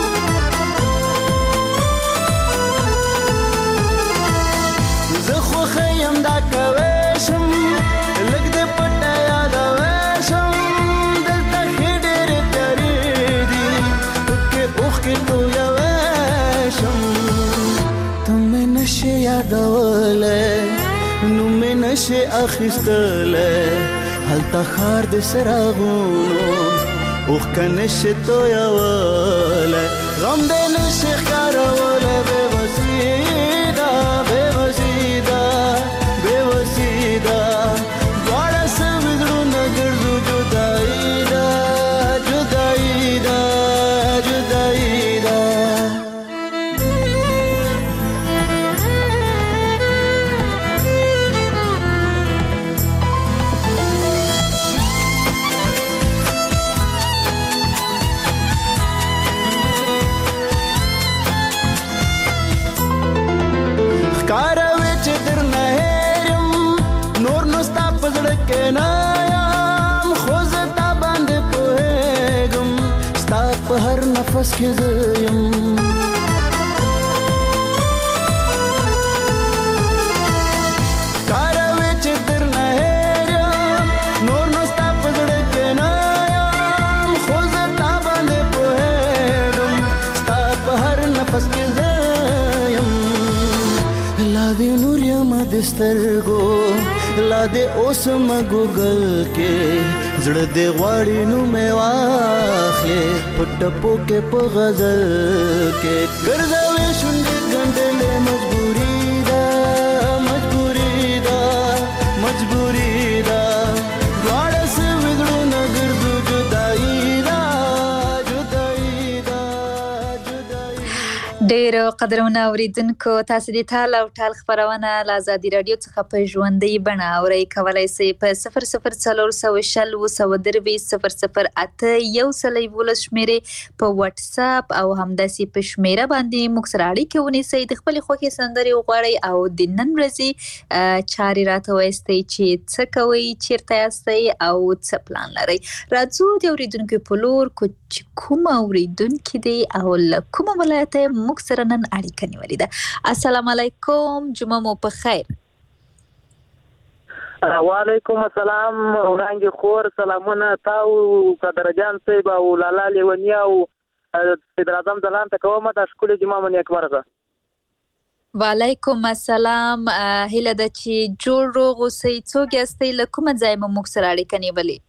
S11: زخو خیم دا کویشم لگ دے پٹا یادویشم دلتا خی ڈیری پیاری دی پکے اوخ کے کویا ویشم نشه یادوله نو مې نشه اخیستله هلته خار د سراغونو اوخ که نشه تویوله غم د نشه ښکاروله بې وسیده بې وسیده بې وسیده دواړه سوي زړونه ګرځو جدایي ده جدایي ده جدایي ده نایم خوز تا باندې پوهېږم ستا په هر نفس کې زه یم ښکاره وې چې درنه هېر یم نور نو ستا په زړه کې نه یم خو زه تا باندې پوهېږم ستا په هر نفس کې زه یم لا دې نور یم د سترګو لا دې اوس ما ګوګل کې زړه دې غواړي نو مې واخلې په ټپو کې په غزل کې ګرځوي شونډې ګنډلې مجبوري ده مجبوري ده مجبوري ده دواړه سوي زړونه ګرځو جدایي ده جدایي ده جدایي.
S5: ډېر قدرمنه اوریدونکو تاسو د ټال او ټال خبرونه له ازادي رادیو څخه په ژوندۍ بڼه اورئ کولای شئ په صفر صفر څلور سوه شل اووه سوه درویشت صفر صفر اته یو سل یولس شمېرې په واتس اپ او همداسې په شمېره باندې موږ سره اړیکه ونیسئ د خپلې خوښې سندرې وغواړئ او د نن ورځې چارې راته ووایستئ چې څه کوئ چیرته یاستئ او څه پلان لرئ. راځو د اوریدونکو په لور چې کوم اوریدونکي دی او له کومه ولایته موږ سره نن اړیکه نیولې ده. السلام علیکم جمعه مو په خیر.
S7: وعلیکم السلام وړاندې خور سلامونه تاو قدرجان صاحب او لالا لیونی او صدر اعظم ځلان ته کوم د ښکلې جمعه مو نیکمرغه.
S5: وعلیکم السلام هیله ده چې جوړ روغ اوسئ. څوک یاستئ له کومه ځایه مو موږ سره اړیکه نیولې؟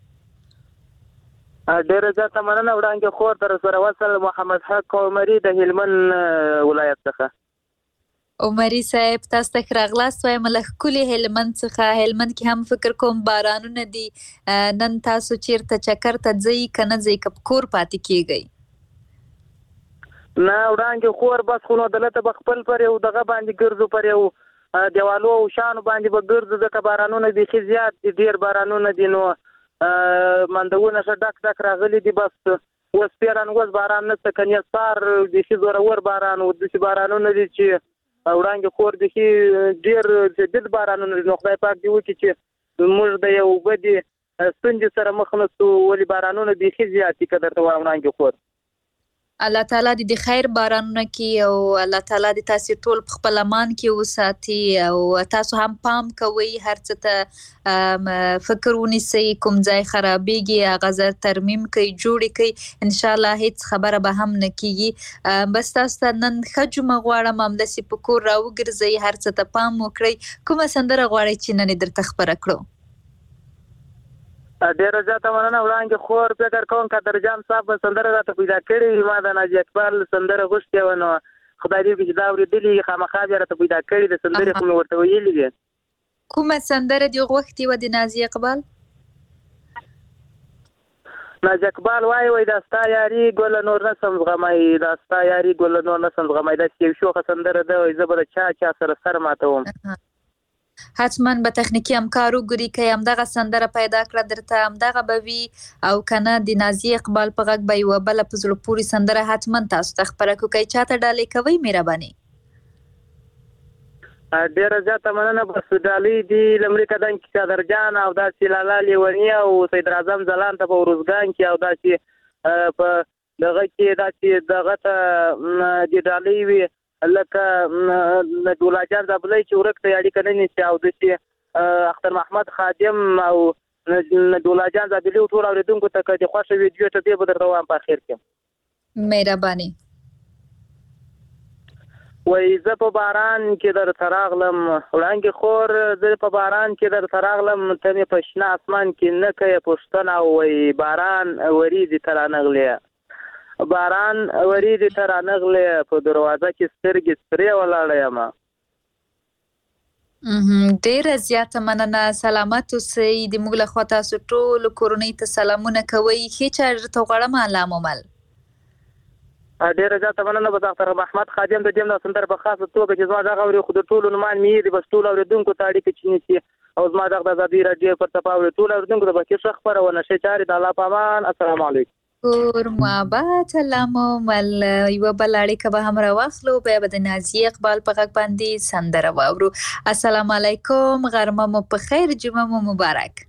S7: ډېره زیاته مننه وړاندې خور در سره وصل محمد حق عمري د هلمند ولایت څخه.
S5: عمري صاحب تاسو ته راغلاست وایم له ښکلي هلمند څخه. هلمند کې هم فکر کوم بارانونه دي. نن تاسو چیرته چکر ته ځئ که نه ځئ که په کور پاتې کیږئ؟
S7: نه وړاندې خور بس خو نو دلته به خپل پر یو دغه باندې ګرځو پر یو دیوالو او شانو باندې به ګرځو ځکه بارانونه بیخي زیات دي ډېر بارانونه دي نو مندونه ښه ډک ډک راغلي دي. بس اوس پیران اوس باران نشته که نیستار بیخي زورور باران و داسې بارانونه دي چې وړاندې خور بیخي ډېر شدید بارانونه دي. نو خدای پاک دې وکړي چې موږ د یو بدې ستونزې سره مخ نه شو ولې بارانونه بیخي زیات دي که درته وایم وړاندې خور.
S5: الله تعالی دې د خیر بارانونه کړي او الله تعالی دې تاسو ټول په خپل امان کې وساتي او تاسو هم پام کوئ هر څه ته فکر ونیسئ کوم ځای خرابېږي هغه ځای ترمیم کوئ جوړې کوئ ان شاء الله هیڅ خبره به هم نه کیږي. بس تاسو ته نن ښه جمعه غواړم همداسې په کور راوګرځئ هر څه ته پام وکړئ. کومه سندره غواړئ چې نن یې درته خپره کړو؟
S12: ډېره زیاته مننه. وړاندې خور فکر کوم قدرجان صاحب به سندره راته پیدا کړې ما د ناجي اقبال سندره غوښتې وه، نو خدای دې وکړي چې دا اورېدلې خامخا بیا راته پیدا کړې د سندرې خو مې ورته ویلي دي.
S5: کومه سندره دې غوښتې وه د نازي اقبال؟
S12: ناجي اقبال وایي وایي دا ستا یاري ګله نور نه سم زغمی، دا ستا یاري ګله نور نه سم زغمی، داسې یو شوخه سندره ده. وایي زه به د چا چا سره سر ماتوم.
S5: حتما به تخنیکی همکار وګوري که همدغه سندره پیدا کړه درته همدغه به وي، او کنه د نازي اقبال په غږ به یوه بله په زړه پورې سندره حتما تاسو ته خپره کړو. که چاته ډالۍ کوئ مهرباني.
S12: ډېره زیاته مننه. بس ډالۍ دي لومړي قدم کې قدرجان او داسې لالا لیوني او سید اعظم ځلان ته په اروزګان کې او داسې په دغه کې داسې دغه ته د ډالۍ وي لکه دولاجان زابلۍ چې ورک ته اړیکه نه نیسي، او داسې اختر محمد خادم او دولاجان زابلۍ ټول اورېدونکو ته که د خوښه ویډیو ته دې به درته وایم په اخر کې.
S5: مهرباني.
S12: وایي زه په باران کې درته راغلم وړانګې خور، زه په باران کې درته راغلم ته مې په شنه اسمان کې نه کوې پوښتنه. وایي باران وریځې ته رانغلې، باران وریځې ته رانغلې، په دروازه کې سترګې سرې ولاړه یم.
S5: ډېره زیاته مننه. سلامت اوسئ. د موږ لخوا تاسو ټولو کورنۍ ته سلامونه کوئ. ښې چا درته غواړم الله مو مل.
S12: ډېره زیاته مننه. بس اختر محمد خادم د دې سندره په خاصه توګه چې زما دغه اوري خو د ټولو نومان مې دي، بس ټولو اورېدونکو ته اړیکه چې نیسي او زما دغه د ازادي راډیو پر څپه اوري ټولو اورېدونکو ته پکې ښه خپرونه ښې چارې د الله په امان. السلام علیکم.
S5: کور محبت الله مو مل. یوه بله اړیکه به هم راواخلو، بیا به د نازي اقبال په غږ باندې سندره واورو. السلام علیکم، غرمه مو په خیر، جمعه مو مبارک.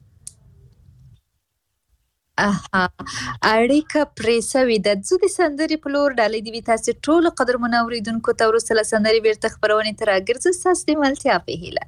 S5: اها اړیکه پرې سوې ده. ځو د سندرې په لور. ډالۍ دې وي تاسې ټولو قدرمنو اورېدونکو ته. وروسته له سندرې بېرته خپرونې ته راګرځو ستاسو د ملتیا په هیله.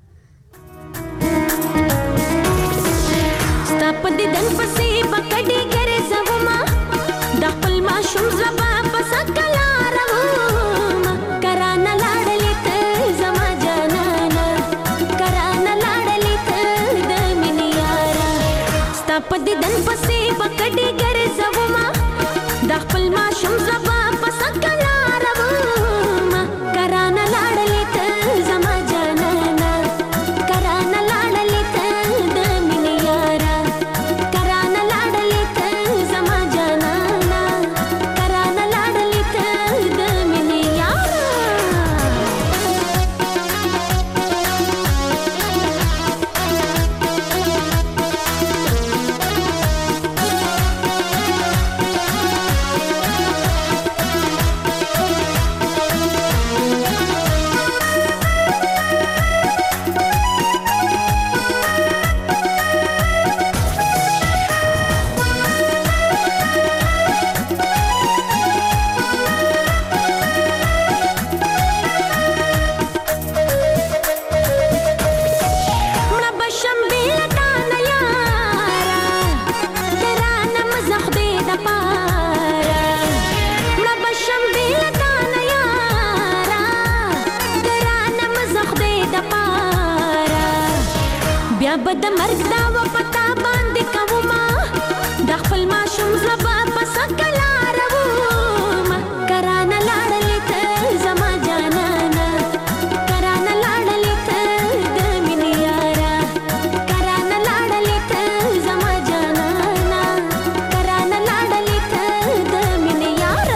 S13: ستا په دیدن پسې به کډې ګرځومه، د خپل ماشوم زړه به په سکه لارومه. کرانه لاړلې ته زما جانانه، کرانه لاړلې ته د مینې یاره. ستا په دیدن پسې به کډې ګرځومه، د خپل ماشوم زړه به په سکه لارومه. کرانه لاړلې ته زما جانانه، کرانه لاړلې ته د مینې یاره. کرانه لاړلې ته زما جانانه، کرانه لاړلې ته د مینې یاره. بیا به د مرګ دعوه په تا باندې کومه، د خپل ماشوم زړه به په سکه لارومه. کرانه لاړلې ته زما جانانه، کرانه لاړلې ته د مینې یاره. کرانه لاړلې ته زما جانانه، کرانه لاړلې ته د مینې یاره.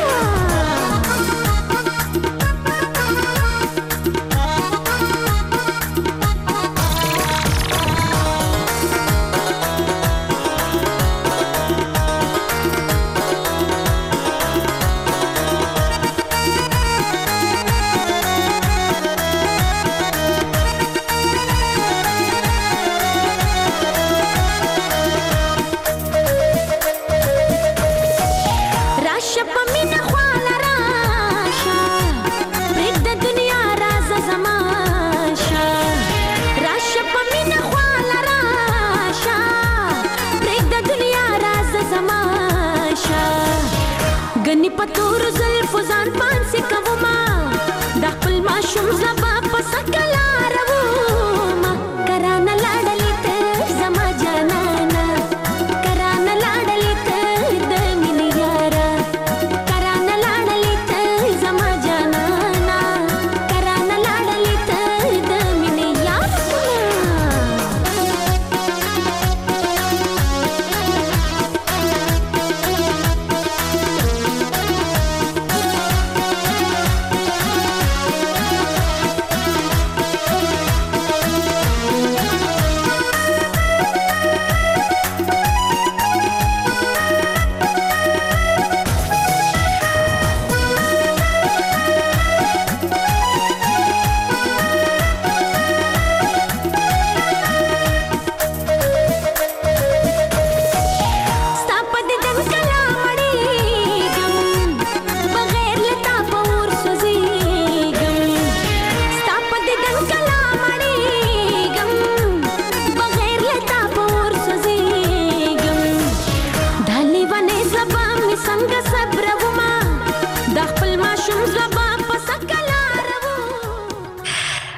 S13: گنی پتور زلفو ځان پانسي کوما، د خپل ماشوم زبا په سکه لارومه. کرانه لاړلې ته زما جانانه،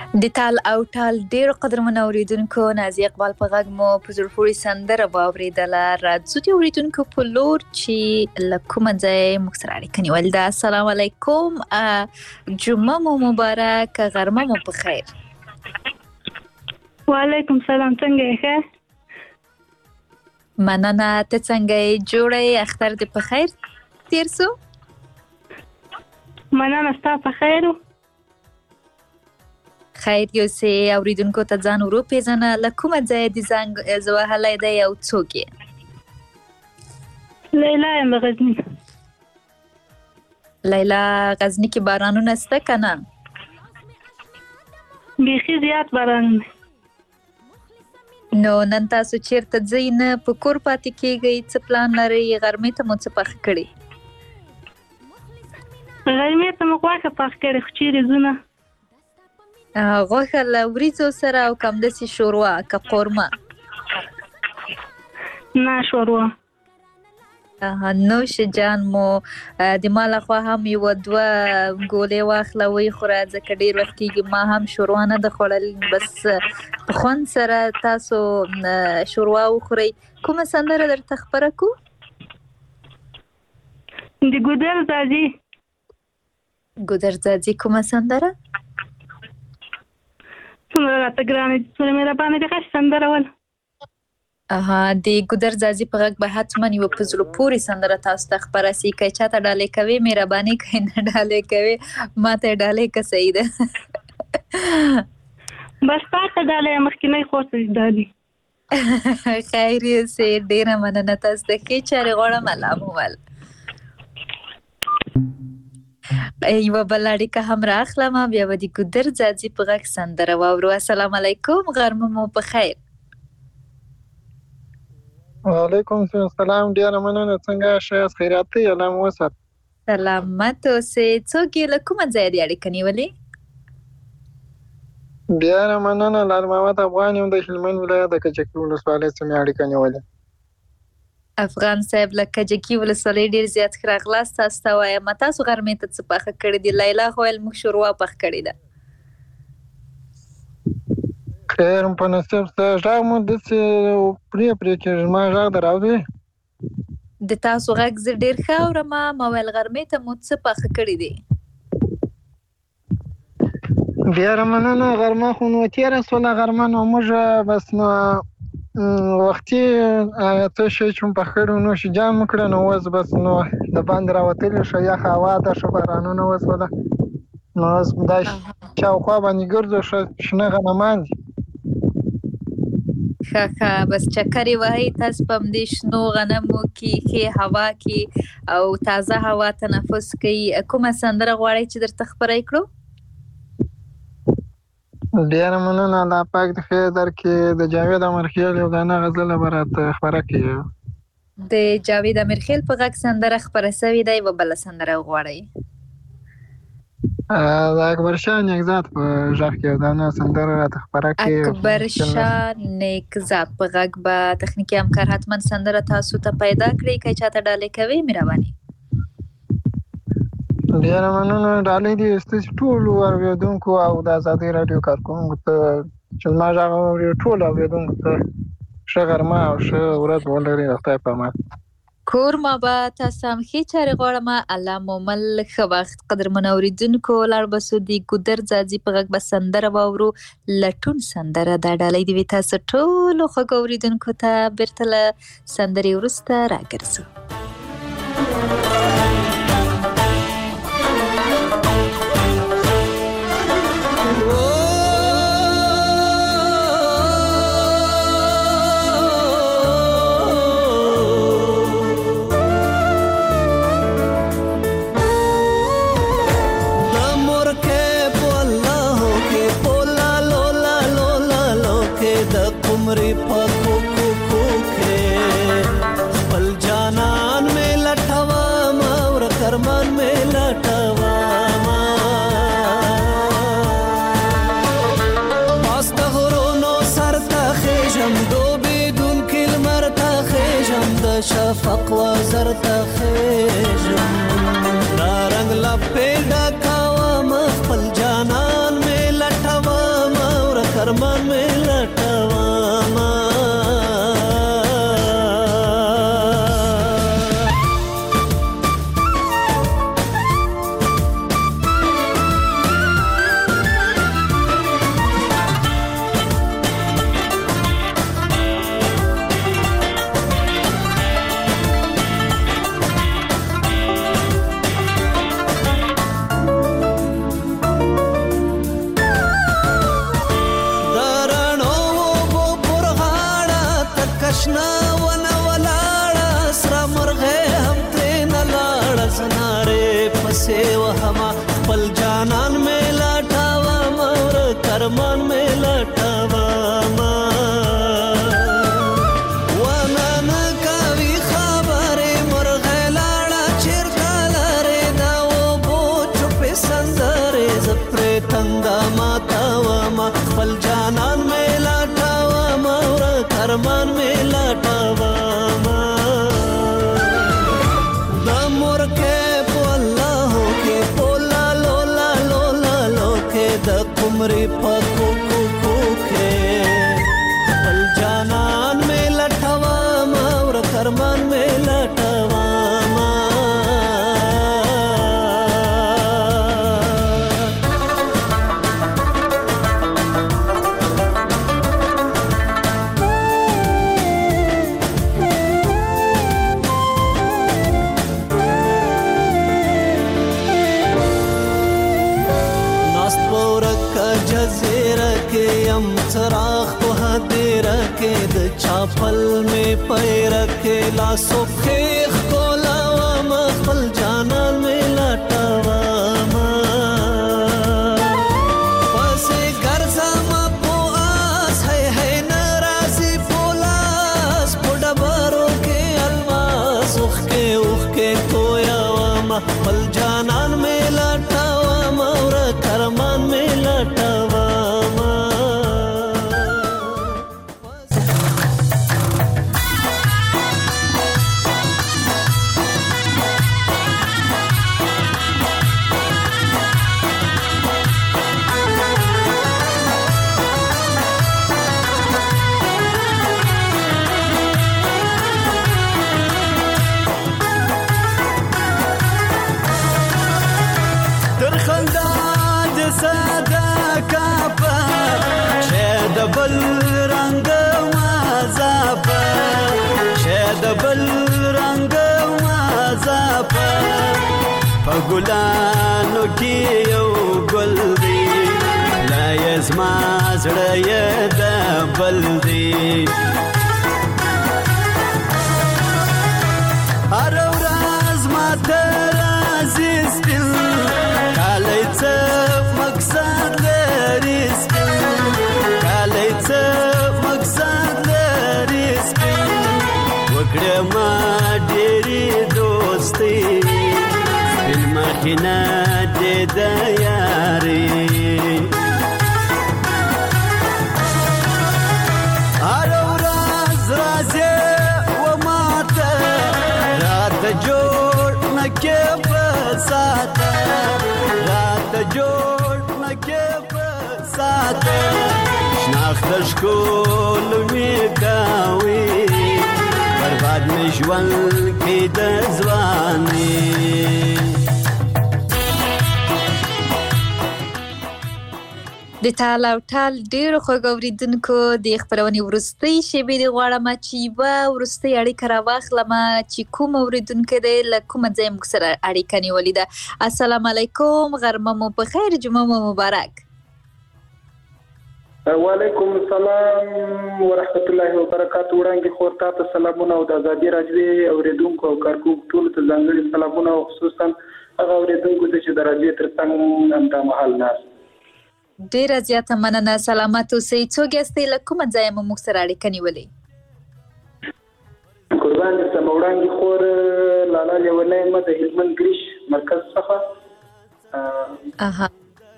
S5: د تال او ټال ډیر قدرمن اوریدونکو نازي اقبال په غږ مو په زړه پورې سندره واوریدله. راځو د اوریدونکو په لور چې له کومه ځای موږ سره اړیکه نیولې ده. السلام علیکم، جمعه مو مبارک، غرمه مو په خیر.
S10: وعلیکم سلام، څنګه یې؟ ښه
S5: مننه، ته څنګه یې؟ جوړه یې؟ اختر دې په خیر تیر سو؟
S10: مننه، ستا په خیر.
S5: خیر یو سه اوریدونکو ته ځان ورو پیژنه، له کومه ځای د زنګ زوهلای دی او څوک یې؟
S10: لیلا یم غزنی.
S5: لیلا، غزنی کې بارانونه شته که نه؟
S10: بیخي زیات بارانونه.
S5: نو نن تاسو چیرته ځئ؟ نه په کور پاتې کېږئ؟ څه پلان لرئ؟ غرمې ته مو څه پخ کړي؟
S10: غرمې ته مو غوښه پخ کړې، خو چیرې ځو نه.
S5: غوښه له وریځو سره او همداسې شوروا که قورمه؟
S10: نه، شوروا.
S5: نوش جان مو د ما لخوا هم یوه دوه ګولې واخله ویې خوره، ځکه ډېر وخت کېږي ما هم شوروا نه ده خوړلې. بس په خوند سره تاسو شوروا وخورئ. کومه سندره درته خپره کړو؟
S10: د ګودر ځاځي.
S5: ګودر ځاځي کومه سندره؟
S10: څومره راته ګرانه دي، څومره مهربانه دي، ښه سندره وله.
S5: اها، د ګودر ځاځي په غږ به حتما یوه په زړه پورې سندره تاسو ته خپره سي. که چاته ډالۍ کوې مهرباني کوې، نه ډالۍ کوې ما ته یې ډالۍ که صحیح ده.
S10: بس تا ته ډالۍ مخکینی خور ته ډالۍ.
S5: خیر یوسې، ډېره مننه. تاسو ته ښې چارې غواړم. الله مو ول. یوه بله اړیکه هم رااخلم، بیا به د ګودر ځاځي په غږ سندره واورو. السلام علیکم، غرمه مو په خیر.
S14: وعلیکم السلام، ډیره مننه. څنګه یاست؟ خیریت دی؟ الله مو وسات.
S5: سلامت اوسئ. څوک یې؟ له کومه ځایه دې اړیکه نیولې؟
S14: ډیره مننه. لال محمد افغان یم، د هلمند ولایت د کجکي ولسوالۍ څخه مې اړیکه نیولې.
S5: افغان صاحب له کجکي ولسوالۍ ډېر زیات ښه راغلاست. تاسو ته وایم تاسو غرمې ته څه پخه کړي دي؟ لیلا خو ویل موږ شوروا پخ کړې ده.
S14: خیر په نصیب ستا غږ مو داسې پرې پرې کېږي. زما غږ در اورې؟
S5: د تاسو غږ زه ډېر ښه اورم. ما ویل غرمې ته مو څه پخه کړي دي؟
S14: ډیره مننه. غرمه خو نو تېره شوله، غرمه نو موږ بس نو وختي څه شی چې مو پخ کړي نوش جان مو کړه، نو اوس بس نو د باندې راوتلي ښه یخه هوا ده، ښه بارانونه وشوله، نو اوس دا شاوخوا باندې ګرځو، ښه شنه غنمان دي.
S5: ښه ښه، بس چکرې وهئ تاسو په همدې شنو غنمو کې، ښې هوا کې او تازه هوا تنفس کوئ. کومه سندره غواړئ چې درته خپره یې کړو؟
S14: ډیره مننه. الله پاک د خیر درکړي. د جاوید امرخیل یو دانه غزله به راته خپره کړي.
S5: د جاوید امرخیل په غږ سندره خپره سوې ده، یوه بله سندره وغواړئ.
S14: د اکبر شاه نیکزاد په غږ کې یو دانه سندره راته خپره کړي.
S5: اکبر شاه نیکزاد په غږ به تخنیکي همکار حتما سندره تاسو ته پیدا کړي. که چاته ډالۍ کوئ مهرباني.
S14: ډیره مننه. ډالۍ دې ستاسو ټولو اورېدونکو او د ازادۍ راډیو کارکوونکو ته چې زما غږ اوري، ټولو اورېدونکو ته ښه غرمه او ښه ورځ ولري. د خدای په امان.
S5: کور ما به تاسو هم ښې چارې غواړم. الله مو مل. ښه وخت. قدرمن اورېدونکو لاړ به سو د ګودر ځاځي په غږ به سندره واورو. لټون سندره دا ډالۍ دې وي تاسو ټولو خوږو اورېدونکو ته. بېرته له سندرې وروسته راګرځو.
S4: شفق وزر تخیجم دا رنگ لپی ڈکاوا مخپل جانان میں لٹوا
S11: تنده ماتوم خپل جانان مې لټوم ورک ارمان مې لټوم د مور کې په الله کې پولا لولا لولا لو کې د قمرې په کوکو کوکې خپل جانان مې لټوم ورک ارمان مې لټوم चराग तो हदे रखे द चापल में पैर के लासो खेख को लावा मखल जाना में लटावा पसे घर सामा पो आस है है नाराजी पोलास पोड़ा बारो के अलवास उख के उख के कोयावा मखल जाना में लटावा मौरा करमान में लटावा بل رنگ مازاپ شاد بل رنگ مازاپ پګلانو کې یو ګل دی لا یزما زړه د بل دی هر ورځ ما تر عزیز دل کله څه مقصد لري مقصد لري وکړه ما ډېری دوستي بل مخینه دې د یاري هر ورځ راځي و ماته رات جوړ نکې په ساته رات جوړ نکې په ساته شناخت شکول می کاوی برباد می ژوند کې د ځواني
S5: د ټال او ټال ډیرو خوږ اوریدونکو د خبرونې ورستۍ شیبې د غواړم چې یوه ورستۍ اړیکه راواخلم چې کوم اوریدونکو دی له کومه ځای موږ سره اړیکه نیولې ده. السلام علیکم، غرمه مو په خیر، جمعه مو مبارک.
S15: وعلیکم السلام ورحمت الله وبرکاته. وړاندې خور تاسو سلامونه او د ازادي راډیو اوریدونکو او کارکونکو ټول ته ځانګړي سلامونه او خصوصا هغه اوریدونکو چې د راډیو ترڅنګ همدا مهال ناست.
S5: ډیره زیاته مننه، سلامت اوسئ. څوک یاستئ، له کومه ځایه مو موږ سره اړیکه نیولې؟
S15: قربان دې سم. وړاندې خور لالا لیونی یم د هلمند ګریش مرکز څخه. اها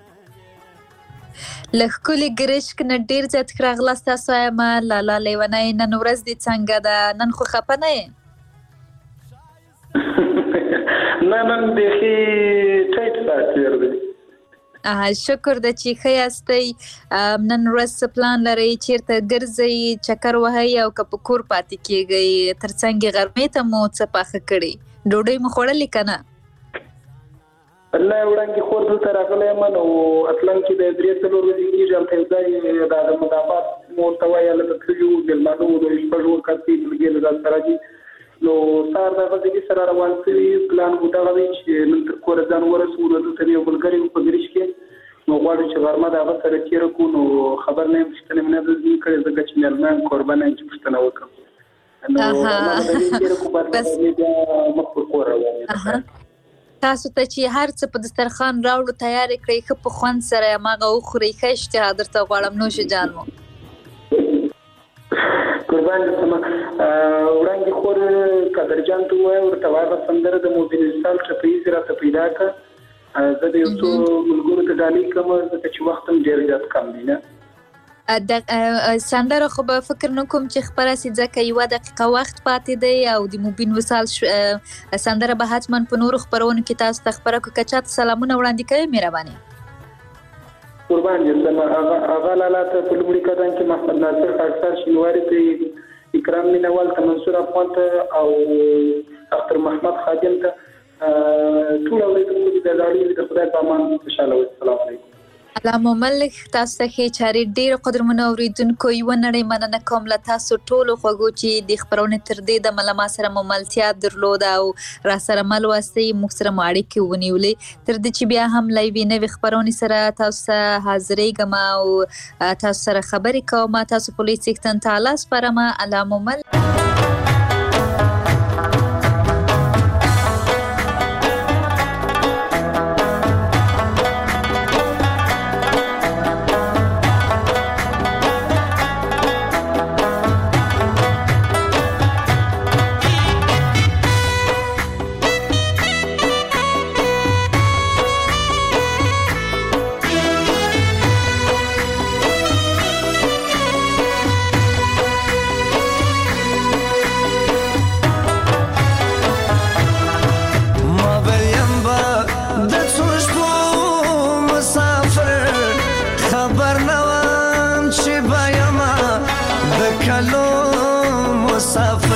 S15: له ښکلي ګریشک نه ډېر زیات ښه راغلاست. تاسو وایم لالا لیونی، نن ورځ دې څنګه ده؟ نن خو خفه نه یې؟ نه نن بیخي ټیټ ساعت تېر دی.
S5: شکر ده چې ښه یاستئ. نن ورځ څه پلان لرئ؟ چیرته ګرځئ، چکر وهئ او که په کور پاتې کیږئ؟ تر څنګ غرمې ته مو څه پاخه کړي؟ ډوډۍ مو خوړلې که نه؟
S15: الله وړاندې خور دلته راغلی یم نو اتلم کې د درې څلور ورځې کېږي. هلته یو ځای د احمدآباد مو ورته وایي هلته تللي وو، مېلمانه وو، د شپږ ورځو کسي ملګري له ځان سره دي. نو سهار د غزګي سره روان شوي، پلان مو دغه دی چې نن تر کوره ځان ورسوو. نو دلته یو ملګری وو په ګریش کې، نو غواړو چې غرمه د هغه سره تېره کړو. نو خبر نه یم، پوښتنه مې نه ده ځینې کړې ځکه چې مېلمه قربانه یم چې پوښتنه وکړم. نو غرمه به د دې تېره کړو، بعد به بیا مخ پر کور روان.
S5: تاسو ته چې هر څه په دسترخوان راوړو تیار کړئ، ښه په خوند سره هماغه وخورئ. ښه اشتها درته غواړم، نوش جان مو.
S15: قربان دې سمه. وړاندې خور قدرجان ته ووایه ورته وایه سندره د موبین انسان ټپیز راته پیدا کړه. زه د یو څو ملګرو ته ډالۍ کوم ځکه چې وخت هم ډېر زیات کم دی نه
S5: د سندره خو به فکر نه کوم چې خبره سي ځکه یو دقیقه وخت پاتې دی او د مبین وصال سندره به حتما په نورو خبرونو کې تاسو ته خبره کوي. که چاته سلامونه وړاندې کوي مهرباني
S15: قربان یم. هغه لاله ته په لومړي قدم کې محمد ناصر خاکسار شینواري ته اکرام مینوال ته منصور افغان ته او اختر محمد خادم ته ټول اوریدونکو ته د اړیکې د خدای په امان خوشاله وي. السلام علیکم.
S5: علامه ملک تاسو ته ښه چارې ډېر قدرمنو اوریدونکو یو نړۍ مننه کوم له تاسو ټولو خوږو چې د خبرونې تر دې د ملما سره مملتیا درلوده او را سره مل واسطه موږ سره اړیکې ونیولې تر دې چې بیا هم لایوي نوې خبرونې سره تاسو ته حاضرېږم او تاسو سره خبرې کوم. تاسو پولیس څښتن تعالی سپارم. علامه ملک
S4: خبر نوام چې بایم د کلو مسافر